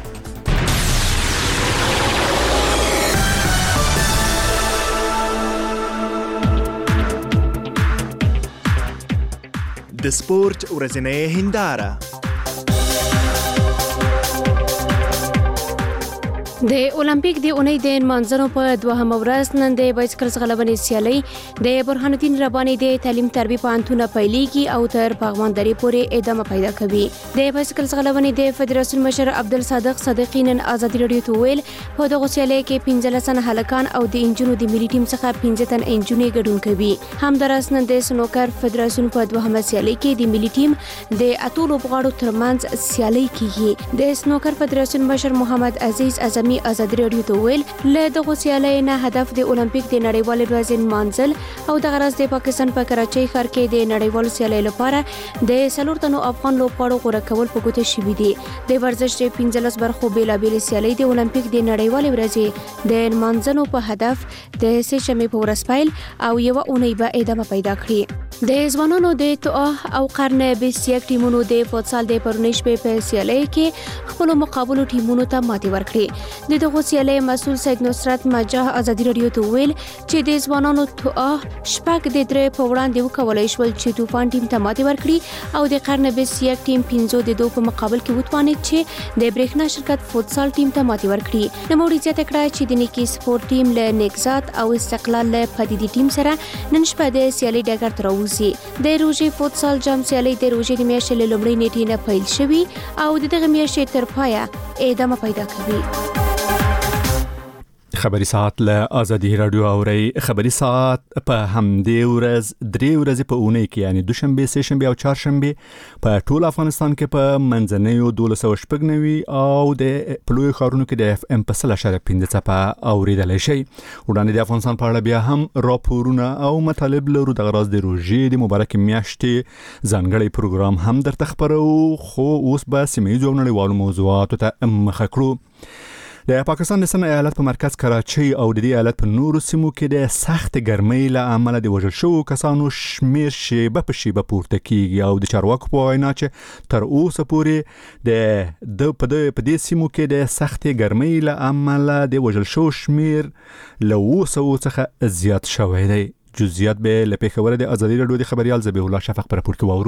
د سپورت ورځنۍ هنداره. د اولمپیک د اونۍ د منځنو په دوهم ورځ نن د بایسکل ځغلونې سیالي د برهان الدین رباني د تعلیم تربیه پوهنتون پیلېږي او تر پغمان درې پورې ادامه پیدا کوي. د بایسکل ځغلونې د فدراسیون مشر عبدالصادق صدیقی نن ازادي راډیو ته ویل په دغه سیالۍ کې 15 تن هلکان او د انجونو د ملي ټیم څخه 15 تن انجونې ګډون کوي. همدارس نن د سنوکر فدراسیون په دوهمه سیالۍ کې د ملي ټیم د اتو لوبغاړو ترمنځ سیالۍ کیږي. د سنوکر فدراسیون مشر محمد عزیز اعظمي ازادي راډیو ته ویل له دغه سیالۍ نه هدف د اولمپیک د نړیوال ورځې مانځل او د غرض د پاکستان په کراچۍ ښار کې د نړیوال سیالۍ لپاره د 4 تنو افغان لوبغاړو غوړه کول په ګوته شوي دي. د ورزش د 15 برخو بیلابېل سیالۍ د اولمپیک د نړیوال ورځې د مانځنو په هدف د سه شنبې په ورځ پیل او یو اونۍ به ادامه پیدا کړي. د ځوانانو د توه او قرن 21 ټیمونو د فوتسال د پرونیش په سیالۍ کې خپل مقابلو ټیمونو ته ماتې ورکړې. د دغه سیالۍ مسؤل سید نصرت مجاه ازادي راډیو ته ویل چې د ځوانانو توه شپږ د درې په وړاندې وکولای شول چې طوفان ټیم ته ماتې ورکړي او د قرن 21 ټیم 15 د 2 په مقابل کې وتوانید چې د برېښنا شرکت فوتسال ټیم ته ماتې ورکړي. نوموړي زیاته کړه چې د نیکی سپورت ټیم له نکزات او استقلال له پدیدي ټیم سره نن شپه د سیالۍ ډګر ته راوځي. د روژې فوتسال جام سیالۍ د روژې د میاشتې له لومړۍ نیټې نه پیل شوي او د دغه میاشتې تر پایه ادامه پیدا کوي. خبری ساعت له ازادي راډیو اوري. خبری ساعت په همدې ورځ 3 ورځې په اونۍ کې یعنی دوشنبه، سه شنبه او چهارشنبه په ټول افغانستان کې په منځنیو 1290 او د پلوي خارونو کې د اف ام په 0.15 څپه اوریدلای شي. وړاندې د افغانستان په اړه بیا هم راپورونه او مطالب لرو. د غراض د روژې د مبارک میاشتې ځانګړی پروګرام هم درته خبرو، خو اوس به سیمه‌ییزو نړیوالو موضوعاتو ته مخه کړو. د پاکستان د سن ایالت په مرکز کراچۍ او د دې ایالت په نورو سیمو کې د سخت ګرمۍ له امله د وژل شوو کسانو شمیر شیبه په شیبه پورته کیږي او د چارواکو په وینا چې تر اوسه پورې په دې سیمو کې د سخت ګرمۍ له امله د وژل شوو شمیر له 200 څخه زیات شوی دی. جزئیات به له پېښور د ازادي راډیو د خبريال ذبیح الله شفق پر راپور کې واورو.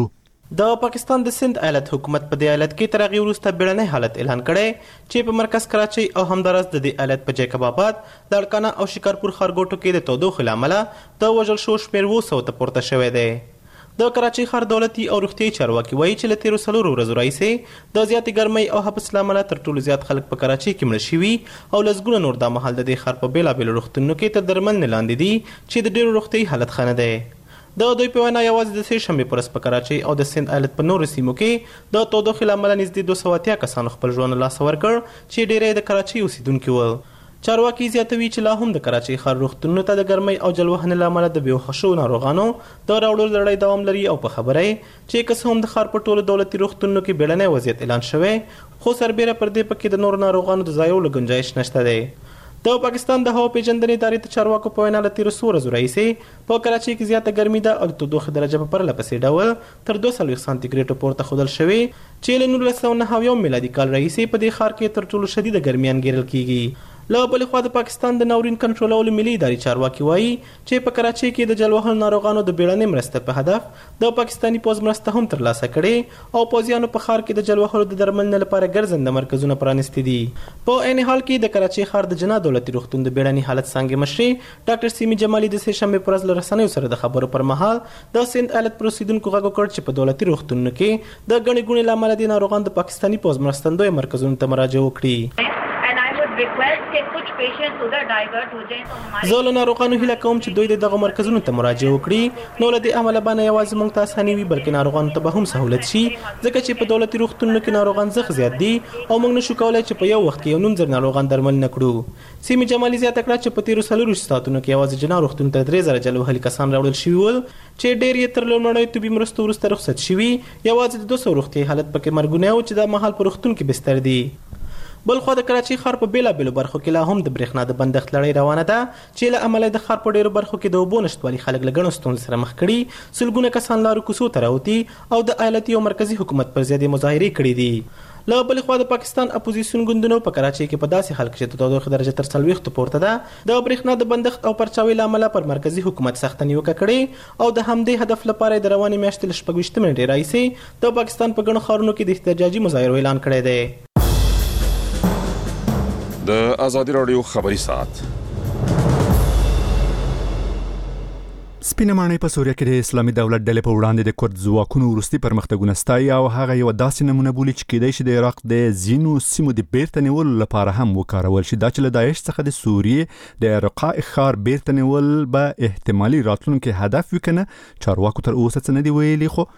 د پاکستان د سند ایالت حکومت په دې ایالت کې تر هغې وروسته بیړنی حالت اعلان کړی چې په مرکز کراچۍ او همداراز د دې ایالت په جیکب آباد د اړکانه او شکارپور ښارګوټو کې د تودوخې له امله د وژل شوو شمېر 700 ته پورته شوی دی. د کراچۍ ښار دولتي او روغتیایي چارواکي وایي چې له تېرو 4 ورځو راهیسې د زیاتې ګرمۍ او حبس له امله تر ټولو زیات خلک په کراچۍ کې مړه شوي او لسګونه نور دا مهال د دې ښار په بېلابېلو روغتونونو کې تر درملنې لاندې دي چې د ډېرو روغتیایي حالت ښه نه دی. د دوی په وینا یوازې د سې شنبې په ورځ په کراچۍ او د سند ایالت په نورو سیمو کې د تودوخې له امله نږدې 280 کسانو خپل ژوند له لاسه ورکړ چې ډېری د کراچۍ اوسیدونکي ول. چارواکي زیاتوي چې لا هم د کراچۍ ښار روغتونونو ته د ګرمۍ او جلوهنې له امله د بېهوښه شوو ناروغانو د راوړلو لړۍ دوام لري او په خبره چې که څه هم د ښار په ټولو دولتي روغتونونو کې بیړنی وضعیت اعلان شوی خو سربیره پر دې پکې د نورو ناروغانو د ځایولو گنجایش نشته دی. د پاکستان د هوا پیژندنې ادارې ته چارواکو په وینا له تېرو 100 ورځو راهیسې په کراچۍ کې زیاته ګرمي ده او د تودوخې درجه په پرله پسې ډول تر 240 سانتي پورته ښودل شوې چې له 1999 میلادي کال راهیسې په دې ښار کې تر ټولو شدیده ګرمي انګیرل کیږي. له بلې خوا د پاکستان د ناورین کنټرولولو ملي ادارې چارواکي وایي چې په کراچۍ کې د جلوهل ناروغانو د بیړنۍ مرستې په هدف د پاکستاني پوځ مرسته هم ترلاسه کړې او پوځیانو په ښار کې د جلوهلو د درملنې لپاره ګرځنده مرکزونه پرانیستي دي. په عین حال کې د کراچۍ ښار د جنا دولتي روغتون د بیړني حالت څانګې مشري ډاکټر سیمي جمالي د سې شنبې په ورځ له رسنیو سره د خبرو پر مهال د سند ایالت پر اوسیدونکو غږ وکړ چې په دولتي روغتونونو کې د ګڼې ګوڼې له امله د ناروغان د پاکستاني پوځ مرستندویه مرکزونو ته مراجعه وکړي. زه له ناروغانو هیله کوم چې دوی دغه مرکزونو ته مراجعه وکړي نو له دې امله به نه یوازې موږ ته اساني وي بلکې ناروغانو ته به هم سهولت شي ځکه چې په دولتي روغتونونو کې ناروغان زغ زیات دي او موږ نشو کولی چې په یو وخت کې 9,000 ناروغان درملنه کړو. سیمي جمالي زیاته کړه چې په تېرو 4 ساعتونو کې یوازې جنا روغتون ته 3,000 جلوهلي کسان راوړل شوي ول چې ډېر یې تر لومړنیو طبي مرستو وروسته رخصت شوي یوازې د 200 روغتیایي حالت پکې مرګونی و چې دا مهال په روغتون کې بستر دي. بل خو د کراچۍ ښار په بیلابېلو برخو کې لا هم د برېښنا د بندښت لړۍ روانه ده چې له امله د ښار په ډېرو برخو کې د اوبو نشتوالي خلک له ګڼو ستونزو سره مخ کړي. سلګونه کسان لارو کوڅو ته راوتي او د ایالتي او مرکزي حکومت پر ضد مظاهرې کړي دي. له بلې خوا د پاکستان اپوزیسیون ګوندونو په کراچۍ کې په داسې حال کې چې د تودوخې درجه تر 40 پورته ده د برېښنا د بندښت او پرچاوي له امله پر مرکزي حکومت سخته نیوکه کړې او د همدې هدف لپاره د روانې میاشتې له 26 نیټې راهیسې د پاکستان په ګڼو ښارونو کې د احتجاجي مظاهرو اعلان کړی دی. د ازادي راډیو خبري ساعت. سپینه ماڼۍ په سوریه کې د اسلامي دولت ډلې په وړاندې د کورد ځواکونو وروستي پرمختګونه ستایي او هغه یو داسې نمونه بولي چې کېدای شي د عراق د ځینو سیمو د بیرته نیولو لپاره هم وکارول شي. دا چې له داعش څخه د سوریې د رقاع ښار بیرته نیول به احتمالي راتلونکي هدف وي کنه چارواکو تر اوسه څه نه دی ویلي خو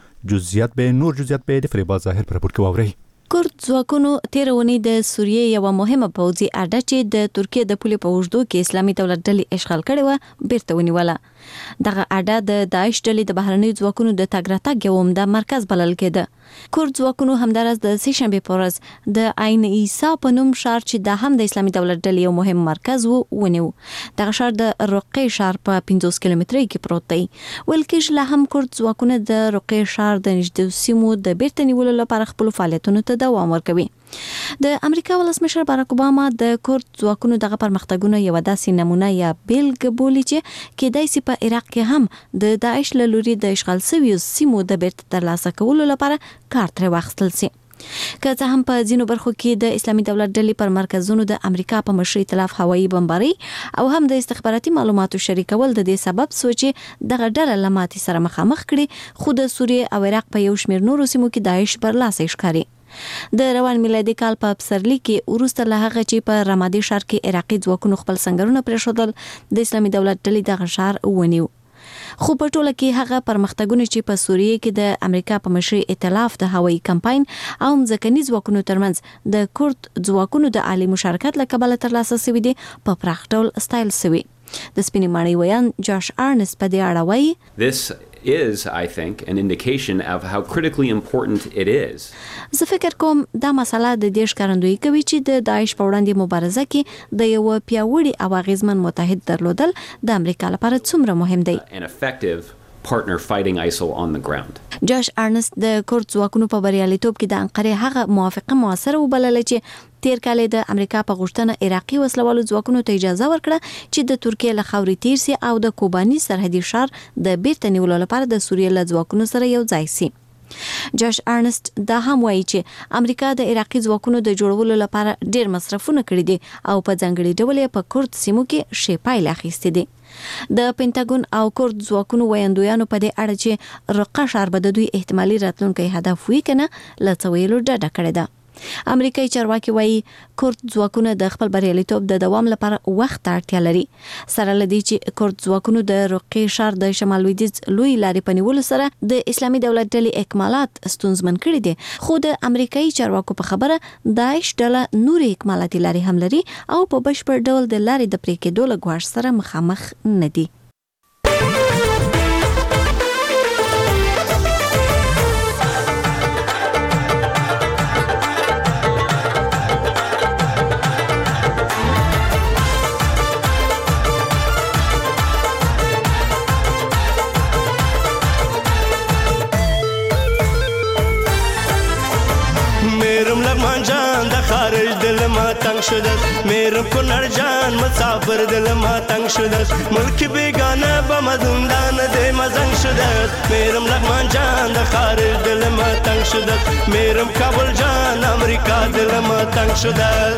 نور جزئیات به د فریبا ظاهر پر راپور کې واورئ. کورد ځواکونو تیرونی د سوریې یو مهمه پوځي اډه چې د ترکیه د پولې په اوږدو کې اسلامي دولت ډلې اشغال کړې و بیرته ونیوله. دغه اډه د داعش ډلې د بهرنیو ځواکونو د تګ راتګ یو عمده مرکز بلل کېده. کورد ځواکونو همداراز د سې شنبې په ورځ د عین عیسی په نوم ښار چې د هم د اسلامي دولت ډلې یو مهم مرکز ونیو. دغه ښار د رقیع ښار په 50 کیلومترۍ کې پروت دی. ویل کېږي لا هم کورد ځواکونه د رقیع ښار د نږدې سیمو د بیرته نیولو لپاره خپل فعالیتونو ته دوام ورکوي. د امریکا ولسمشر باراک اوباما د کورد ځواکونو دغه پرمختګونه یو داسې نمونه یا بیلګه بولي چې کېدای شي په عراق کې هم د داعش له لوري د اشغال شویو سیمو د بیرته ترلاسه کولو لپاره کار ترې واخیستل شي. که څه هم په ځینو برخو کې د اسلامي دولت ډلې پر مرکزونو د امریکا په مشرۍ تلاف هوایي بمباري او هم د استخباراتي معلوماتو شریکول د دې سبب شو چې دغه ډله له ماتې سره مخامخ کړي خو د سوریې او عراق په یو شمېر نورو سیمو کې داعش برلاسه ښکاري. د روان میلادي کال په پسرلي کې وروسته له هغه چې په رمادي ښار کې عراقي ځواکونو خپل سنگرونه پرېښودل د اسلامي دولت ډلې دغه ښار ونیو. خو په ټوله کې هغه پرمختګونه چې په سوریې کې د امریکا په مشرۍ ائتلاف د هوایي کمپاین او ځمکني ځواکونو ترمنځ د کورد ځواکونو د عالی مشارکت له کبله ترلاسه شوي دي په پراخ ډول ستایل شوي. د سپینې ماڼۍ ویان جاش آرنس په دې اړه وایي This is, I think, an indication of how critically important it is. زه فکر کوم دا مسله د دې ښکارندویي کوي چې د داعش په وړاندې مبارزه کې د یو پیاوړي او اغیزمن متحد درلودل د امریکا لپاره څومره مهم دی. An effective partner fighting ISIL on the ground. جاش آرنس د کورد ځواکونو په بریالیتوب کې د انقرې هغه موافقه موثره وبلله چې تیر کال د امریکا په غوښتنه عراقي وسلوالو ځواکونو ته اجازه ورکړه چې د ترکیه له خاورې تیر سي او د کوباني سرحدي ښار د بیرته نیولو لپاره د سوریې له ځواکونو سره یو ځای سي. جاش ارنست دا هم وایي چې امریکا د عراقي ځواکونو د جوړولو لپاره ډېر مصرفونه کړي دي او په ځانګړي ډول یې په کورد سیمو کې ښې پایلې اخیستې دي. د پینټاګون او کورد ځواکونو ویاندویانو په دې اړه چې رقه ښار به د دوی احتمالي راتلونکی هدف وي کنه له څه ویلو ډډه کړې ده. امریکایي چارواکي وایي کورد ځواکونه د خپل بریالیتوب د دوام لپاره وخت ته اړتیا لري. سره له دې چې کورد ځواکونو د رقې ښار د شمال لویدیځ لوی لارې په نیولو سره د اسلامي دولت ډلې اکمالات ستونزمن کړي دي، خو د امریکایي چارواکو په خبره داعش ډله نورې اکمالاتي لارې هم لري او په بشپړ ډول د لارې د پرې کېدو له ګواښ سره مخامخ نه دي. خارج دل ما تنگ شده میرم کنر جان مسافر دل ما تنگ شده ملک بیگانه با مزندان ده مزنگ شده میرم لغمان جان ده خارج دل ما تنگ شده میرم کابل جان امریکا دل ما تنگ شده.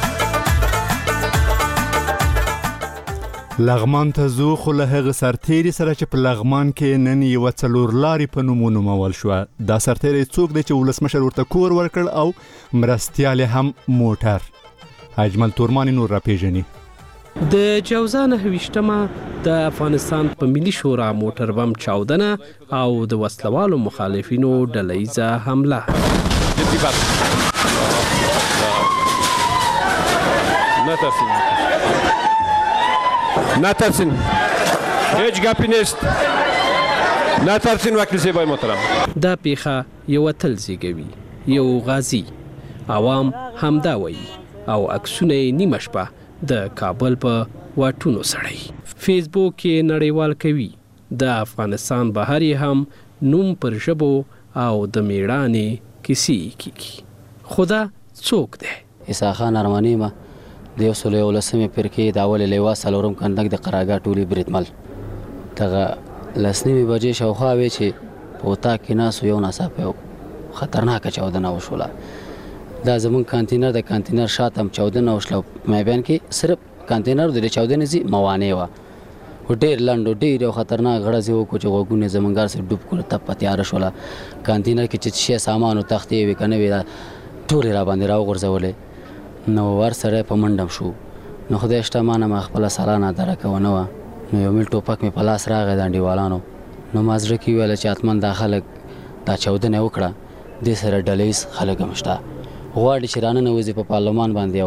لغمان ته ځو خو له هغه سرتیري سره چې په لغمان کې نن یوه څلور لارې په نوم ونومول شوه. دا سرتیری څوک دی چې ولسمشر ورته کور ورکړ او مرستیال هم موټر. اجمل تورمانی نور راپیژني. د جوزا 29 د افغانستان په ملي شورا موټر بم چاودنه او د وسلوالو مخالفینو ډلهیزه حمله. نترسین هیچ گپی نیست نترسین وکیل صاحب محترم. دا پیخه یو تل زیږوي یو غازی عوام همدا وایي او عکسونه نیمه شپه د کابل په واټونو سړی فیسبوک کې نړیوال کوي. د افغانستان بهر هم نوم پر ژبو او د میړانې کیسې کیږي. خدا څوک دی؟ عیسی خان ارمانی ما د 19 پرکې د اول لیوا سلورم کندک د قراګا ټولي بریتمل دغه لسنیمې بجې شاوخوا وی چې په اطاق کې ناسو یو ناڅاپه خطرناکه چاودنه وشوله. دا زمون کانتینر د کانتینر شاته چاودنه وشله. مې بیان کې صرف کانتینر د چاودنې زی موانع و ډېر لنډ ډېر خطرناک غړزه و چې وګونه زمونږار سره ډوب کړ ته پتیار شوله. کانتینر کې چې شی سامان او تختې وی کنه وی ټول را باندې راو غورځولې نو ور سره په منډم شو. نو خدای شته مانه ما خپل سالانه درکونه و نو یو مل ټوپک می په لاس راغی د انډیوالانو. نو مازره کې ویل چې اتمن داخله دا چاودنه وکړه د سره ډلیس خلک مشته غواړي چې رانه نوځي په پارلمان باندې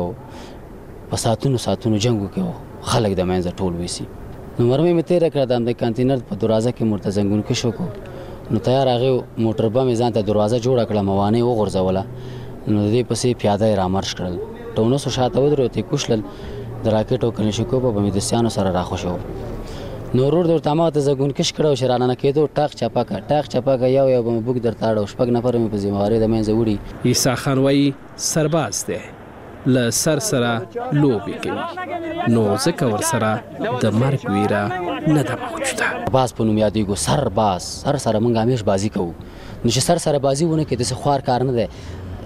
او په ساتونو جنگو کې خلک د منځ ټول وېسي. نو مرمه می تیر کړه د کانتینر په دروازه کې مرتزنګون کې شو کو نو تیار هغه موټر بم ځان ته دروازه جوړ کړه موانع وغورځوله. نو دې پسې پیاده را مارش کړل. ټونو سو شاته ودرته کوشل د راکټ او کلنشکو په بمیدسیانو سره راخو شو. نو ورور د تماته زګون کش کړه شرانه کېدو ټاق چپاکه یو بوګ درتاړو شپږ نفر مې په ذمہواری د منځ وړي. عیسی خان وایي سرباز دی له سر سره لوبي کوي نو ځکه ور سره د مرګ ویرا نه ده موجوده. باز په نوم یادېږي سرباز سره مونږ همیش بازی کوو. نو چې سره بازی ونه کې د خوار کار نه ده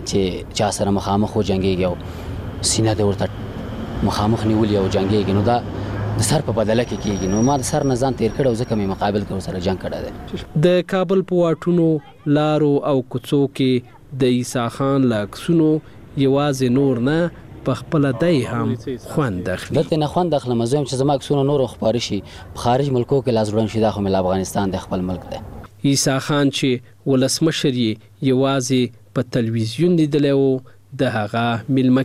چې چا سره مخامخ و جنگيږي او سینه د ورته مخامخ نیولې او جنگيږي. نو دا د سر په بدله کې کیږي. نو ما د سر نه ځان تیر کړو ځکه مې مقابل کړو سره جنگ کړی دی. د کابل په واټونو لارو او کوڅو کې د عیسی خان لاکسونو یوازې نور نه په خپل دای هم خوند اخلي. دلته نه خوند اخلم زم چې زما عکسونه نور خبري شي خارج ملکو کې لاس وړاندې شي. دا خو مل افغانستان د خپل ملک دی. عیسی خان چې ولسمشر یوازې په تلویزیون لیدلی و د هغه میلمه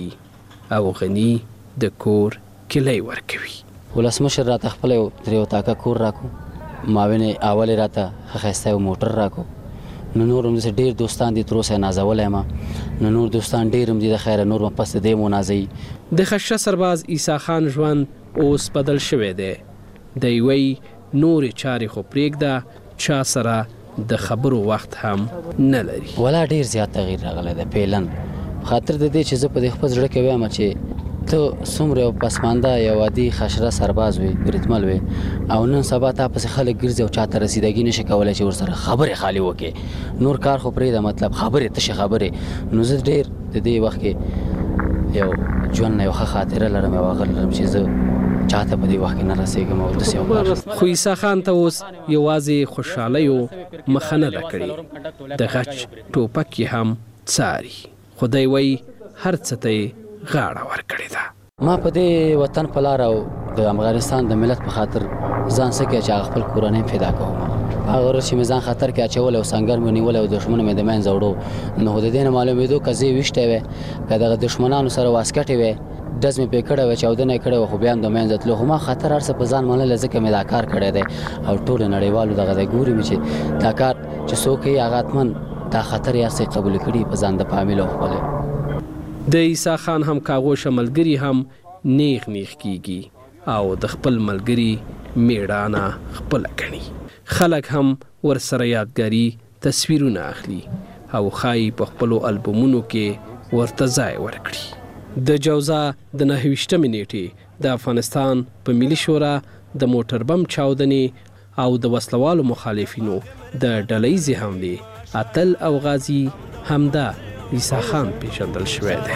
کیږي او غني د کور کلی ورکوي. ولسمشر راته خپل یو تاکه کور راکو ماوینه اول راته ښایسته یو موټر راکو. نو نور هم ډېر دوستان دي تر اوسه نازولی ما. نو نور دوستان ډېر هم دي د خیره نور پس دې مو نازوي. د خشه سرباز عیسی خان ژوند اوس بدل شوی دی. دی وایي نورې چارې خو پرېږده چا سره د خبرو وخت هم نه لري. ولا ډېر زیات تغییر راغلی دی پیلن خاطر د دې چې زه په خپل زړه کې وایم چې ته څومره پسمانده یو عادي خشره سرباز وي بریدمل وي او نن سبا ته پس خلک ګرځي او چاته رسیدګي نشي کولای چې ورسره خبره خالی وکي نور کار خو پرې دا مطلب خبره تشه خبره نو زه ډیر د دې وخت کې یو ژوند یو خاطره لرم او غلم چې زه چاته په دې وخت کې نه رسیږم او د سیو خو عیسی خان ته اوس یوازې خوشاله یو مخنه کړی د غچ ټوپک هم څاري خدای وای هر څه ته غاړه ورکړې ده ما په دې وطن په لار او د افغانستان د ملت په خاطر ځان سکه چې خپل کورنۍ فدا کوم هغه ورځ چې میزان خطر کې اچول او سنگر مې نیول او دښمن مې د مین زوړو نو د دې نه معلومېدو کزي وشته وي کله د دښمنانو سره واسکټي وي دز مې پکړه و چاودنه کړه خو بیا د مین ځتلو خو ما خطر هر څه په ځان منل ځکه مې دا کار کړی دی او ټول نړیوالو دغه د ګوري مې چې دا کار چې څوک یې هغه دا خطر یې سي قبول کړي په ځان د فامیل او خپل د عیسی خان هم کاغو شملګری هم نیغ کیږي او د خپل ملګری میړانه خپل کړي خلک هم ورسره یادګاری تصویرونه اخلي او خای په خپل البومونو کې ورته ځای ورکړي د جوزا د 29 نیټه د افغانستان په ملي شورا د موټر بم چاودنې او د وسلوالو مخالفینو د ډلېزي حمله اتل او غازی همدا عیسی خان پیژندل شوی دی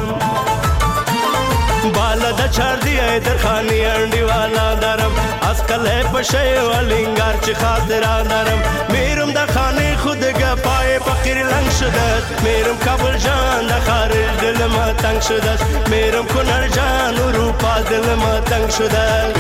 بالا د چار دی در خانی انډی والا درم اسکل پښې ولنګار چې خاطر درم میرم د خانه خود غپای فقیر لنګ شدت میرم کابل جان د خارج دل ما تنگ شدت میرم کنر جان اروپا دل ما تنگ شدت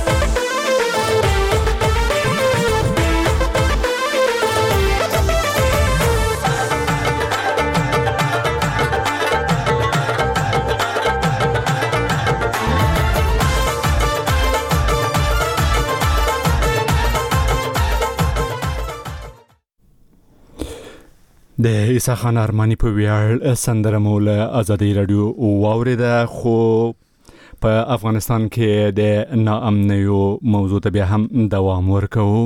د عیسی خان ارمانی په ویاړ سندره مول ازادي رادیو واوریده خو په افغانستان کې د ناامنیو موضوع ته بیا هم دوام ورکوي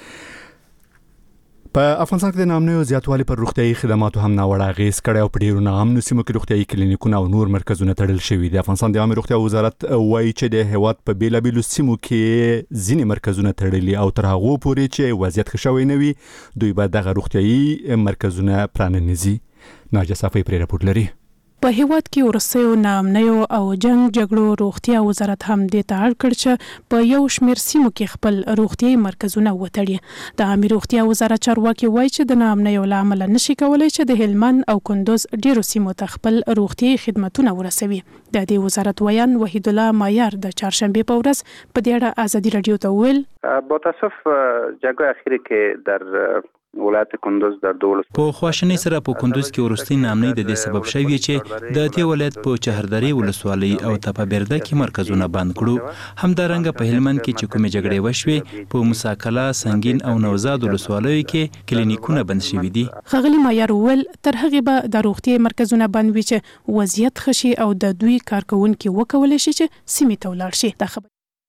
په افغانستان کې د ناامنیو زیاتوالی پر روغتیايي خدماتو هم ناوړه اغیز کړی او په ډیرو ناامنو سیمو کې روغتیايي کلینیکونه او نور مرکزونه تړل شوي دي افغانستان د عامه روغتیا وزارت وایي چې د هیواد په بیلابیلو سیمو کې ځینې مرکزونه تړلي او تر هغه پورې چې وضعیت ښه شوی نه وي دوی به دغه روغتیايي مرکزونه پرانیزي ناجیه صافی پرې راپور لري په هیواد کې ورسېو ناامنیو او جګړو روغتیا وزارت هم د تعهد کړ چې په یو شمېر سیمو کې خپل روغتیايي مرکزونه وتړي د عامه روغتیا وزارت چارواکي وایي چې د ناامنیو لامل نشي کولای چې د هلمند او کندوز ډیرو سیمو ته خپل روغتیايي خدماتونه ورسوي د دې وزارت ویان وحید الله مایار د چهارشنبه په ورځ په دې اړه ازادي رادیو ته ویل با تاسف جګړه اخیری کې در ولایت کندوز در دولس په خواشنۍ سره په کندوز کې ورستي نامنۍ د دې سبب شوی چې د دې ولایت په چهردری ولسوالۍ او تپابرده کې مرکزونه بند کړو همدارنګه په هلمند کې چې کومې جګړې وشوي په مساکلا سنگین او نوزاد ولسوالیو کې کلینیکونه بند شوي دي خغلی مایار ول تر هغه به د روغتي مرکزونه بند وي چې وضعیت خشي او د دوی کارکونکو وکول شي چې سیمې ته ولاړ شي د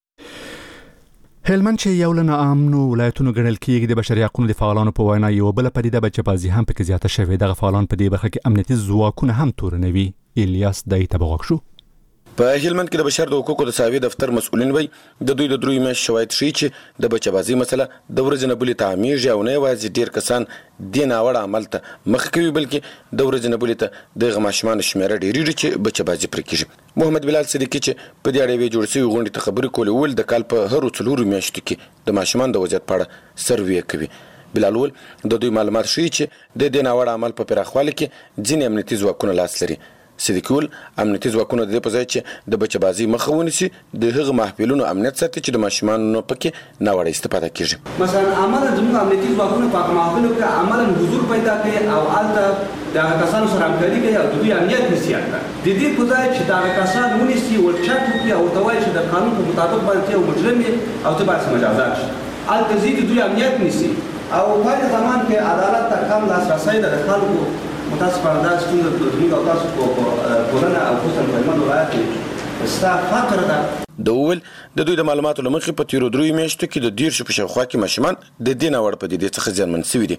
هلمند چې یو له ناامنو ولایتونو ګڼل کېږي د بشري حقوقو د فعالانو په وینا یو بل پدیده بچبازي هم پکې زیاته شوې دغه فعالان په دې برخه کې امنیتي ځواکونه هم تورنوي الیاس دای تبغاک شو په هلمند کې د بشر د حقوقو د ساوي دفتر مسؤلین وایي د دوی د دروي میاشتو شواهد ښیي چې د بچبازي مسله د ورځې نه بلې تعمیږي او نه یوازې ډېر کسان دې ناوړه عمل ته مخ کوي بلکې د ورځې نه بلې ته دغه ماشومانو شمېره ډېرېږي چې بچبازي پرې کېږي محمد بلال صدیقي چې په دې اړه یوې جوړ شوې غونډې ته خبرې کولې وویل د کال په هرو 4 میاشتو کې د ماشومانو د وضعیت په اړه سروې کوي بلال وویل د دوی معلومات ښیي چې د دې ناوړه عمل په پراخوالي کې ځینې امنیتي ځواکونه لاس لري صدیقول امنیتي ځواکونه د دې په ځای چې د بچبازي مخه ونیسي د هغه محفلونو امنیت ساتي چې د ماشومانو پکې ناوړه استفاده کیږي مثلا عمل زموږ امنیتي ځواکونه په محفلو کې عملاً حضور پیدا کوي او البته د کسانو سره همکاري کوي او د دوی امنیت نشي د دې په ځای چې دا کسان ونیسي او چټ وکړي او توای چې د قانون په مطابق باندې یو مجرم او تبعث مجازات شي البته زید دوی امنیت نشي او په زمان کې عدالت ته کم لاسرسي د خلکو متاسفانه دا ستونزه د دوی او تاسو په ټولنه او خصوصا په هلمند ولایت کې ستا فقر ده د اول د دوی د معلوماتو لمخې په تیرو 3 میاشتو کې د 10 په شاوخوا کې ماشومان د دې ناوړه پدیدې څخه زیانمن شوي دي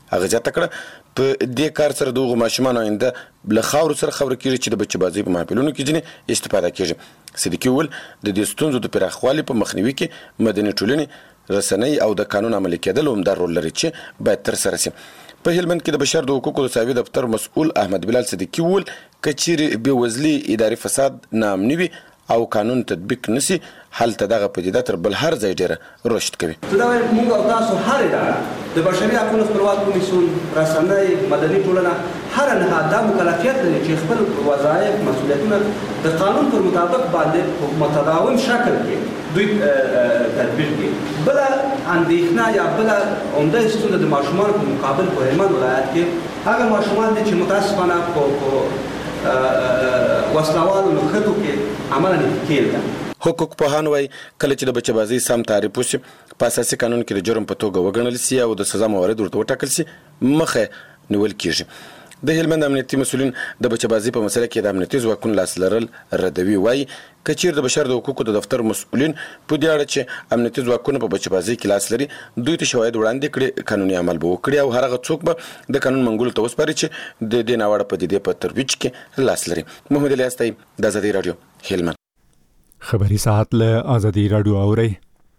هغه ځکه کړه په دې کار سره دغه ماشومان آینده له خاور سره خبرې کیږي چې د بچبازي په محفلونو کې ځنې استفاده کیږي. صدیقي ول د دې ستونزو د پراخوالي په مخنیوي کې مدني ټولنې رسنۍ او د قانون عملي کېدل هم د رول لري چې باید تر سره شي. په هلمند کې د بشر د حقوقو د ساوي دفتر مسؤل احمد بلال صدیقي ول کچېرې بېوزلي اداري فساد ناامني وي او قانون تطبیق نسی حالت دغه پدیده تر بل هر ځای ډیره رشد کوي. دا موږ او تاسو هر اداره د بشري حقوقو خپلواک کمیسیون رسنۍ مدني ټولنه هر نه دا مکلفیت لري چې خپل وظایف مسؤلیتونه د قانون پر مطابق باندې په متداوم شکل کې دوی تطبیق کړي. بل اندېښنه یا بل عمده ستونزه د ماشومان په مقابل په هلمند ولایت کې هغه ماشومان دي چې متاسفانه په وسلوالو نخټو کې عملاً کېل ده. حقوق پوهان وايي کله چې د بچبازي سم تعریف وشي په اساسي قانون کې د جرم په توګه وګڼل سي او د سزا موارد ورته وټاکل سي مخه نیول کیږي. د هلمند امنیتي مسؤلین د بچبازي په مسله کې د امنیتي ځواکونو لاس لرل ردوي وايي کچیر د بشر د حقوقو د دفتر مسؤلین په دې اړه چې امنیتي ځواکونه په بچبازي کې لاس لري دوی ته شواهد وړاندې کړي قانوني عمل به وکړي او هر هغه څوک به د قانون منګولو ته وسپاري چې د دې ناوړه پدیدې په ترویج کې لاس لري. محمد علي استای د آزادي رادیو هلمند. خبری ساعت له آزادي رادیو اوري.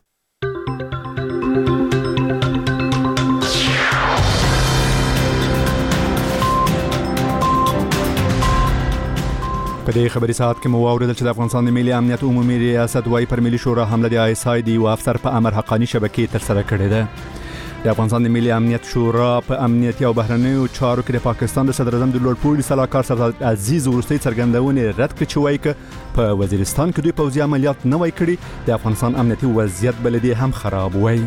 په دې خبري ساعت کې مو واوریدل چې د افغانستان د ملي امنیت عمومي ریاست وايي پر ملي شورا حمله د ISID او افسر په امر حقاني شبکې تر سره کړې ده. د افغانستان د ملي امنیت شورا په امنیتي او بهرنیو چارو کې د پاکستان د صدر اعظم د لوړ پوړي سلاکار سردار عزیز وروستي څرګندونې رد کړې چې وايي ک په وزیرستان کې دوی پوځي عملیات نه وای کړي د افغانستان امنیتي وضعیت بلدي هم خراب وای.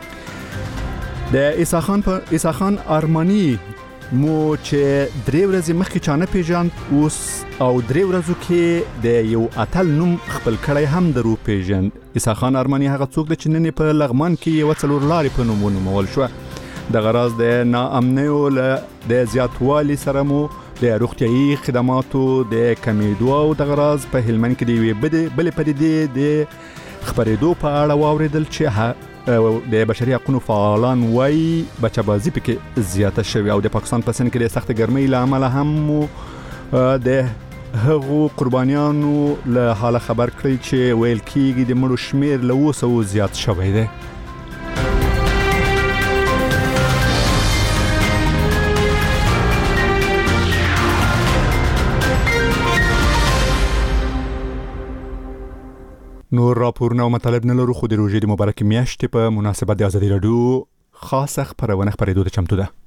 د عیسی خان ارمانی مو چې درې ورځې مخکې چانه پیژاند اوس او درې ورځو کې د یو اتل نوم خپل کړی هم درو پیژاند. عیسی خان ارمانی هغه څوک دی چې نن په لغمان کې یو څلور لارې په نوم ونومول شو. د غراض د ناامنیو د زیاتوالي سره مو د روغتیايي خدماتو د کمیدو او د غراض په هلمند کې دی بلې پدیدې د خبرېدو په اړه واوریدل چې د بشري حقوقو فعالان وايي بچبازي پکې زیاته شوی او د پاکستان په سن کې د سخت ګرمۍ له امله هم د هغو قربانیانو له حاله خبر کړی چې ویل کېږي د مړو شمیر له 200 زیات شوی دی. نور راپورونه او مطالب نه لرو خو د روژې د مبارکې میاشتې په مناسبت د آزادي رادیو خاصه خپرونه خپرېدو ته چمتو ده.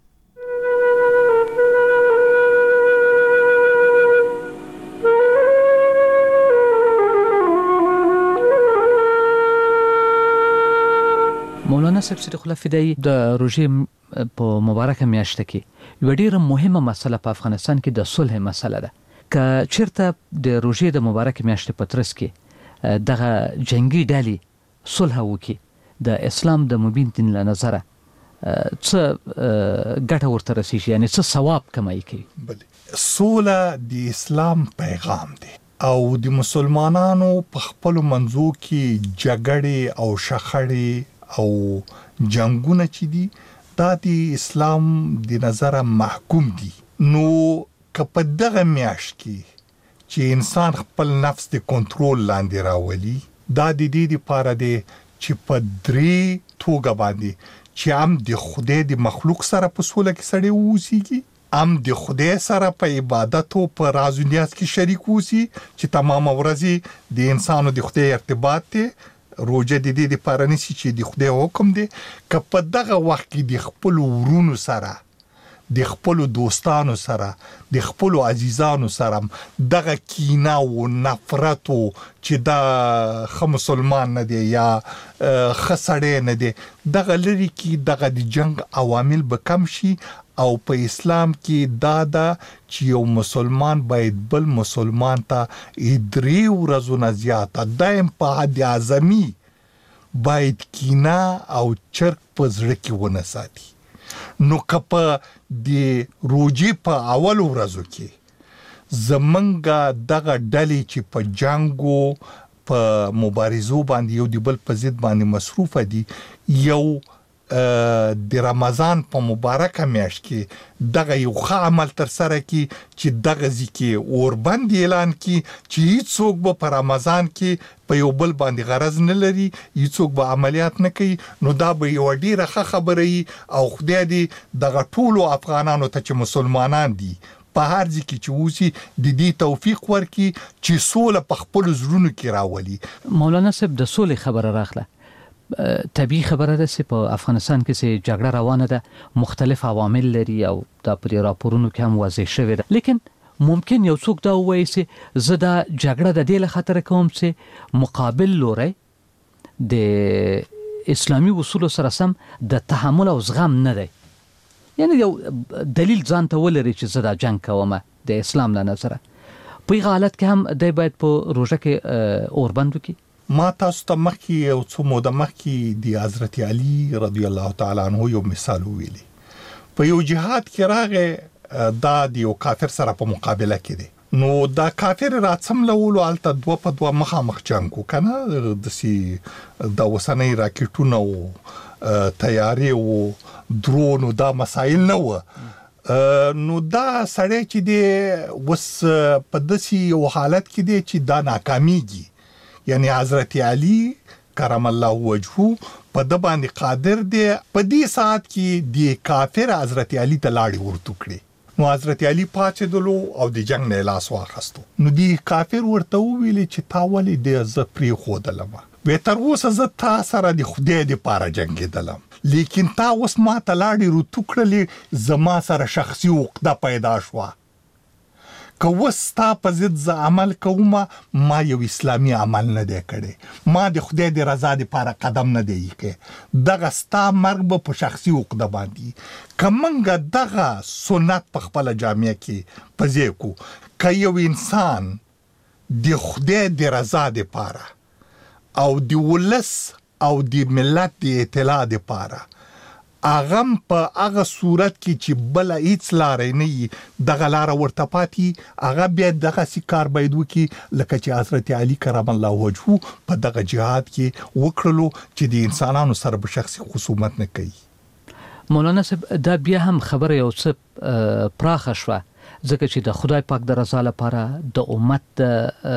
مولانا صاحب صدیق الله فدایی د روژې په مبارکه میاشت کې یو ډیره مهمه مسله په افغانستان کې د صلح مسله ده. که چیرته د روژې د مبارکه میاشت په ترڅ کې دغه جنگي ډلې صلح وکي د اسلام د مبین دین له نظره څه ګټه ورته رسیږي یعنی څه ثواب کمای کوي. صلح د اسلام پیغام دی او د مسلمانانو په خپل منځو کې جګړې او شخړې او جنگونه چې دي دا د اسلام د نظره محکوم دي. نو که په دغه میاشت کې چې انسان خپل نفس د کنټرول لاندې راولي دا د دې لپاره دی چې په درې توګه باندې چې هم د خدای د مخلوق سره په سوله کې سړی اوسېږي هم د خدای سره په عبادت او په راز و نیاز کې شریک اوسي چې تمام ورځې د انسانو د خدای ارتباط دی. روژه د دې لپاره نیسي چې د خدای حکم دی که په دغه وخت کې د خپل ورونو سره د خپل دوستانو سره د خپل عزیزانو سره دغه کینه او نفرت چې دا خه مسلمان نه دی یا خسړې نه دی دغه لري کې دغه د جنگ عوامل به کم شي او په اسلام کې دا چې یو مسلمان باید بل مسلمان ته درې ورځې نه زیاته دایم په حد اعظمي باید کینه او چرک په زړه کې ونه ساتي. نو کپا د روجي په اول ورځو کې زمنګ دغه ډلې چې په جنگو په مبارزو باندې یو دی بل په ضد باندې مصروف دي یو د رمضان په مبارکه میاشت کې دغه یو ښه عمل تر سره کی چې دغه ځکه اوربند اعلان کی چې هیڅوک به په رمضان کې په یو بل باندې غرض نه لري، هیڅوک به عملیات نه کوي، نو دا به یو ډیره ښه خبره وي او خدای دې دغه ټولو افغانانو ته چې مسلمانان دي په هر ځای کې چې اوسي د دې توفیق ورکړي چې سوله په خپل زړونو کې راولي. مولانا صاحب د سولې خبره راغله، طبیعي خبره ده چې په افغانستان کې چې جګړه روانه ده، مختلف عوامل لري او دا پر راپورونو کې هم واضح شوی ده، لیکن ممکن یو څوک دا وایي چې زه دا جګړه د دې له خاطر کوم چې مقابل لوري د اسلامي اصولو سره سم د تحمل او زغم نه دی، یعنی یو دلیل ځان ته ولري چې زه دا جنگ کوم د اسلام له نظره. په هغه حالت کې هم دی باید په روژه کې اوربند وکړي. ما تاسو ته مخکې یو څو موده مخکې د حضرت علي رضی الله تعالی عنه یو مثال ویلی. په یو جهاد کې راغی، دا د یو کافر سره په مقابله کې دی، نو دا کافر راڅملولو هلته دوه په دوه مخامخ جنګ کو کنه، داسې د اوسنۍ راکټونه او تیارې او درون او دا مسایل نه و. نو دا سړی چې دی اوس په داسې یو حالت کې دی چې دا ناکامیږي، یعنی حضرت علی کرم الله وجهه په د باندې قادر دی په دې ساعت کې د کافر حضرت علی ته لاړې ورته کړې. نو حضرت علی پاتېدلو او د جنگ نه لاس واخستو. نو دی کافر ورته ویل چې تا ولې د ز پرې خودلم، به تر اوسه زه تا سره د خدای د پاره جنگیدلم، لیکن تا اوس ما ته لاړې ورته کړلې، زما سره شخصي عقده پیدا شوه. که وستا په ضد ز عمل کوم، ما یو اسلامی عمل نه دی کړی، ما د خدای د رضا لپاره قدم نه دی کړی، دغه ستا مرګ به په شخصي عقده باندې. که منګه دغه سنت په خپل جامعه کې پځې کو، که یو انسان د خدای د رضا لپاره او د ولس او د ملت د اطلاع لپاره اغم په هغه صورت کې چې بل هیڅ لارې نه دغه لار ورته پاتې، هغه بیا دغه کار باید وکړي لکه چې حضرت علي کرم الله وجهه په دغه جهاد کې وکړلو چې د انسانانو سره به شخصي خصومت نه کوي. مولانا صاحب دا بیا هم خبره یو څه پراخه شوه، ځکه چې د خدای پاک د رضا لپاره، د امت د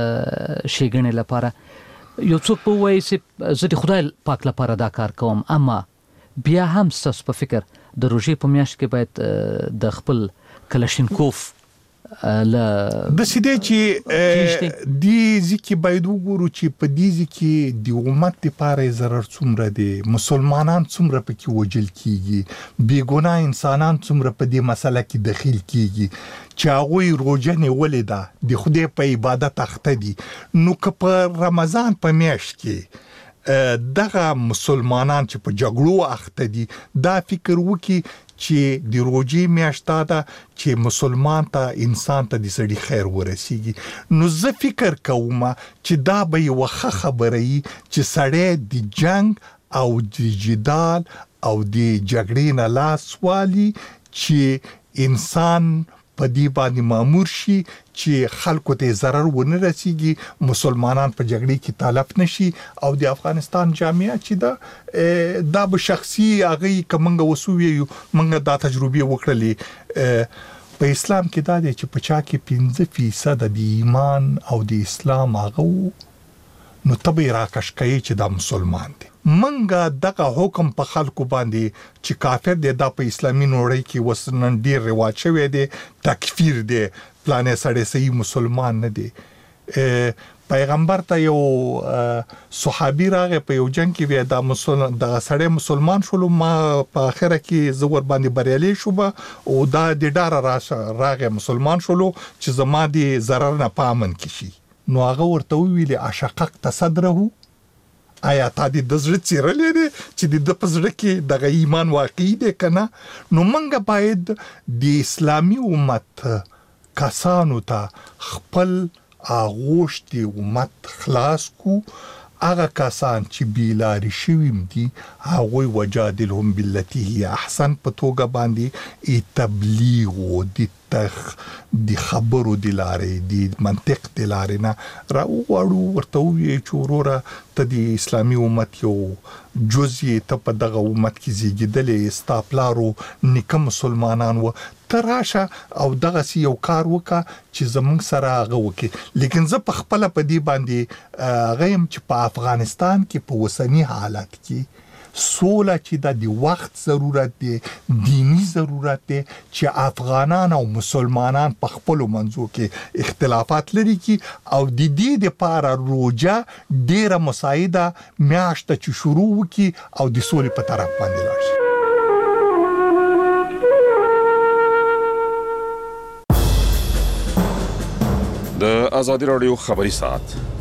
ښېګڼې لپاره یو څوک به ووایي چې زه د خدای پاک لپاره دا کار کوم، اما بیا هم ستاسو په فکر د روژې په میاشت کې باید د خپل کلاشینکوف د سیده چې دی ځکه باید وګورو چې په دې ځکه د امت لپاره ضرر څومره دی، مسلمانان څومره پکې وجل کیږي، بیګناه انسانان څومره په دې مسله کې دخیل کیږي چې هغه روژه نیولې ده د خدای په عبادت اخته دي. نو که په رمضان په میاشت کې دغه مسلمانان چې په جګړو اخته دي دا فکر وکي چې د روژې میاشت ده چې مسلمان ته انسان ته د سړي خیر ورسیږي، نو زه فکر کوم چې دا به یو ښه خبره وي چې سړی د جنگ او د جدال او د جګړې نه لاس والي، چې انسان په دې باندې مامور شي چې خلکو ته ضرر ونه رسیږي، مسلمانان په جګړې کې تلف نشي، او د افغانستان جامعه چې دا به شخصي هغه کومنګ وسوي منګه دا تجربه وکړلې. په اسلام کې دا دی چې په چا کې 5% د ایمان او د اسلام هغه نو تبې راکش کوي چې دا مسلمان دی. منګه دغه حکم په خلکو باندې چې کافر دی دا په اسلامي نړۍ کې وسنن ډیر رواج شوی دی، تکفیر دی، پلانې سړی صحیح مسلمان نه دی. پیغمبر ته یو صحابي راغی په یو جنگ کې، دا سړی مسلمان شول، ما په اخره کې زور باندې بریالي شوم او دا د ډار راغی مسلمان شول چې زما د ضرر نه پامن کشي. نو هغه ورته ویلي اشقق تصدره، آیا تا د زړه چیرلې دي چې د پزړه کې د ایمان واقعي دی کنه؟ نو منګه باید د اسلامي امت کسانو ته خپل آغوش د امت خلاص کو، هغه کسان چې بیلاری شویم دي هغه وجادلهم بالتي هي احسن په توګه باندې تبلیغ او د د خبرو د لارې د منطق د لارې نه راوړو ورته وی چې وروره ته د اسلامي امت یو جزء ته په دغه امت کې زیږیدلې استاپلارو نیکه مسلمانان و تراشه او دغه یو کار وکا چې زمونږ سره هغه وکي لیکن زه په خپل په دی باندې غیم چې په افغانستان کې په وسنی حالت کې سوله چې د وخت ضرورت دی دینی ضرورت دی چې افغانان او مسلمانان په خپل منځو کې اختلافات لري کی او د دې لپاره روجا ډیره مساعده میاشت چې شروع وکي او د سولې په طرف باندې لاړ شي. د آزادی رادیو خبری ساعت